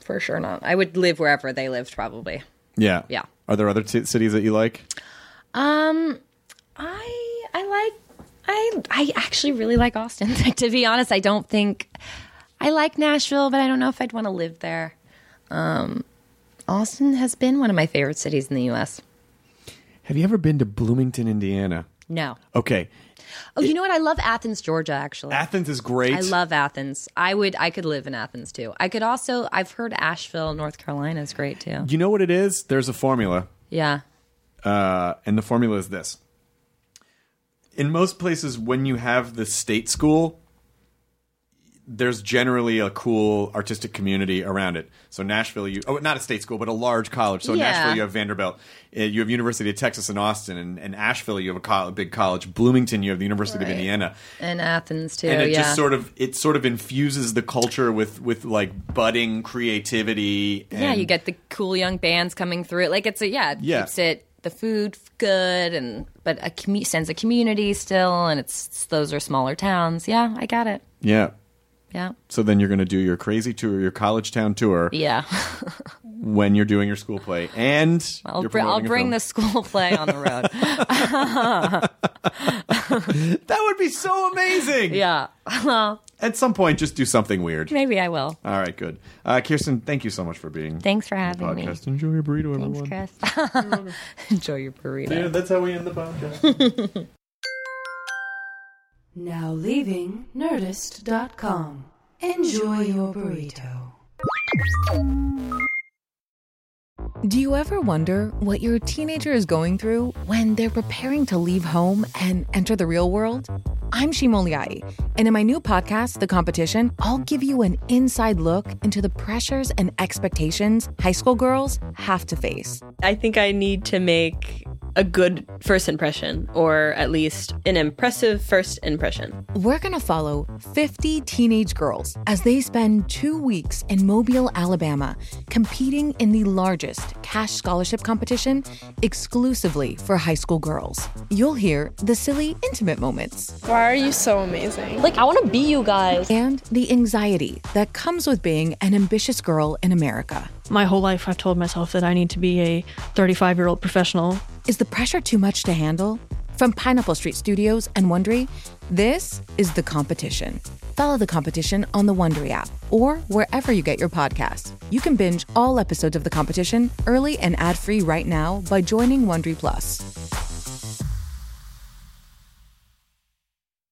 for sure not. I would live wherever they lived, probably. Yeah. Yeah. Are there other t- cities that you like? Um, I I like I I actually really like Austin. To be honest, I don't think I like Nashville, but I don't know if I'd want to live there. Um, Austin has been one of my favorite cities in the U S. Have you ever been to Bloomington, Indiana? No. Okay. Oh, you know what? I love Athens, Georgia, actually. Athens is great. I love Athens. I would I could live in Athens too. I could also I've heard Asheville, North Carolina is great too. You know what it is? There's a formula. Yeah. Uh, and the formula is this. In most places, when you have the state school, there's generally a cool artistic community around it. So Nashville, you oh, not a state school, but a large college. So in Yeah. Nashville, you have Vanderbilt. Uh, You have University of Texas in Austin. And, and Asheville, you have a, co- a big college. Bloomington, you have the University of Right. Indiana. And Athens too, And it yeah. just sort of it sort of infuses the culture with with like budding creativity. And Yeah, you get the cool young bands coming through. Like it's a yeah, it Yeah. keeps it the food good and but a commu- sense of community still, and it's those are smaller towns. Yeah, I got it. yeah. Yeah, So then you're going to do your crazy tour, your college town tour, yeah. when you're doing your school play, and I'll, you're br- I'll promoting your bring film. the school play on the road. That would be so amazing. Yeah, well, At some point, just do something weird. maybe I will. All right, good. Uh, Kirsten, thank you so much for being Thanks for on having the me. podcast. Enjoy your burrito, Thanks, everyone. Chris. Enjoy your burrito. Yeah, that's how we end the podcast. Now leaving Nerdist dot com. Enjoy your burrito. Do you ever wonder what your teenager is going through when they're preparing to leave home and enter the real world? I'm Shimoliai, and in my new podcast, The Competition, I'll give you an inside look into the pressures and expectations high school girls have to face. I think I need to make a good first impression, or at least an impressive first impression. We're going to follow fifty teenage girls as they spend two weeks in Mobile, Alabama, competing in the largest cash scholarship competition exclusively for high school girls. You'll hear the silly, intimate moments. Why are you so amazing? Like, I want to be you guys. And the anxiety that comes with being an ambitious girl in America. My whole life I've told myself that I need to be a thirty-five-year-old professional. Is the pressure too much to handle? From Pineapple Street Studios and Wondery, this is The Competition. Follow The Competition on the Wondery app or wherever you get your podcasts. You can binge all episodes of The Competition early and ad-free right now by joining Wondery Plus.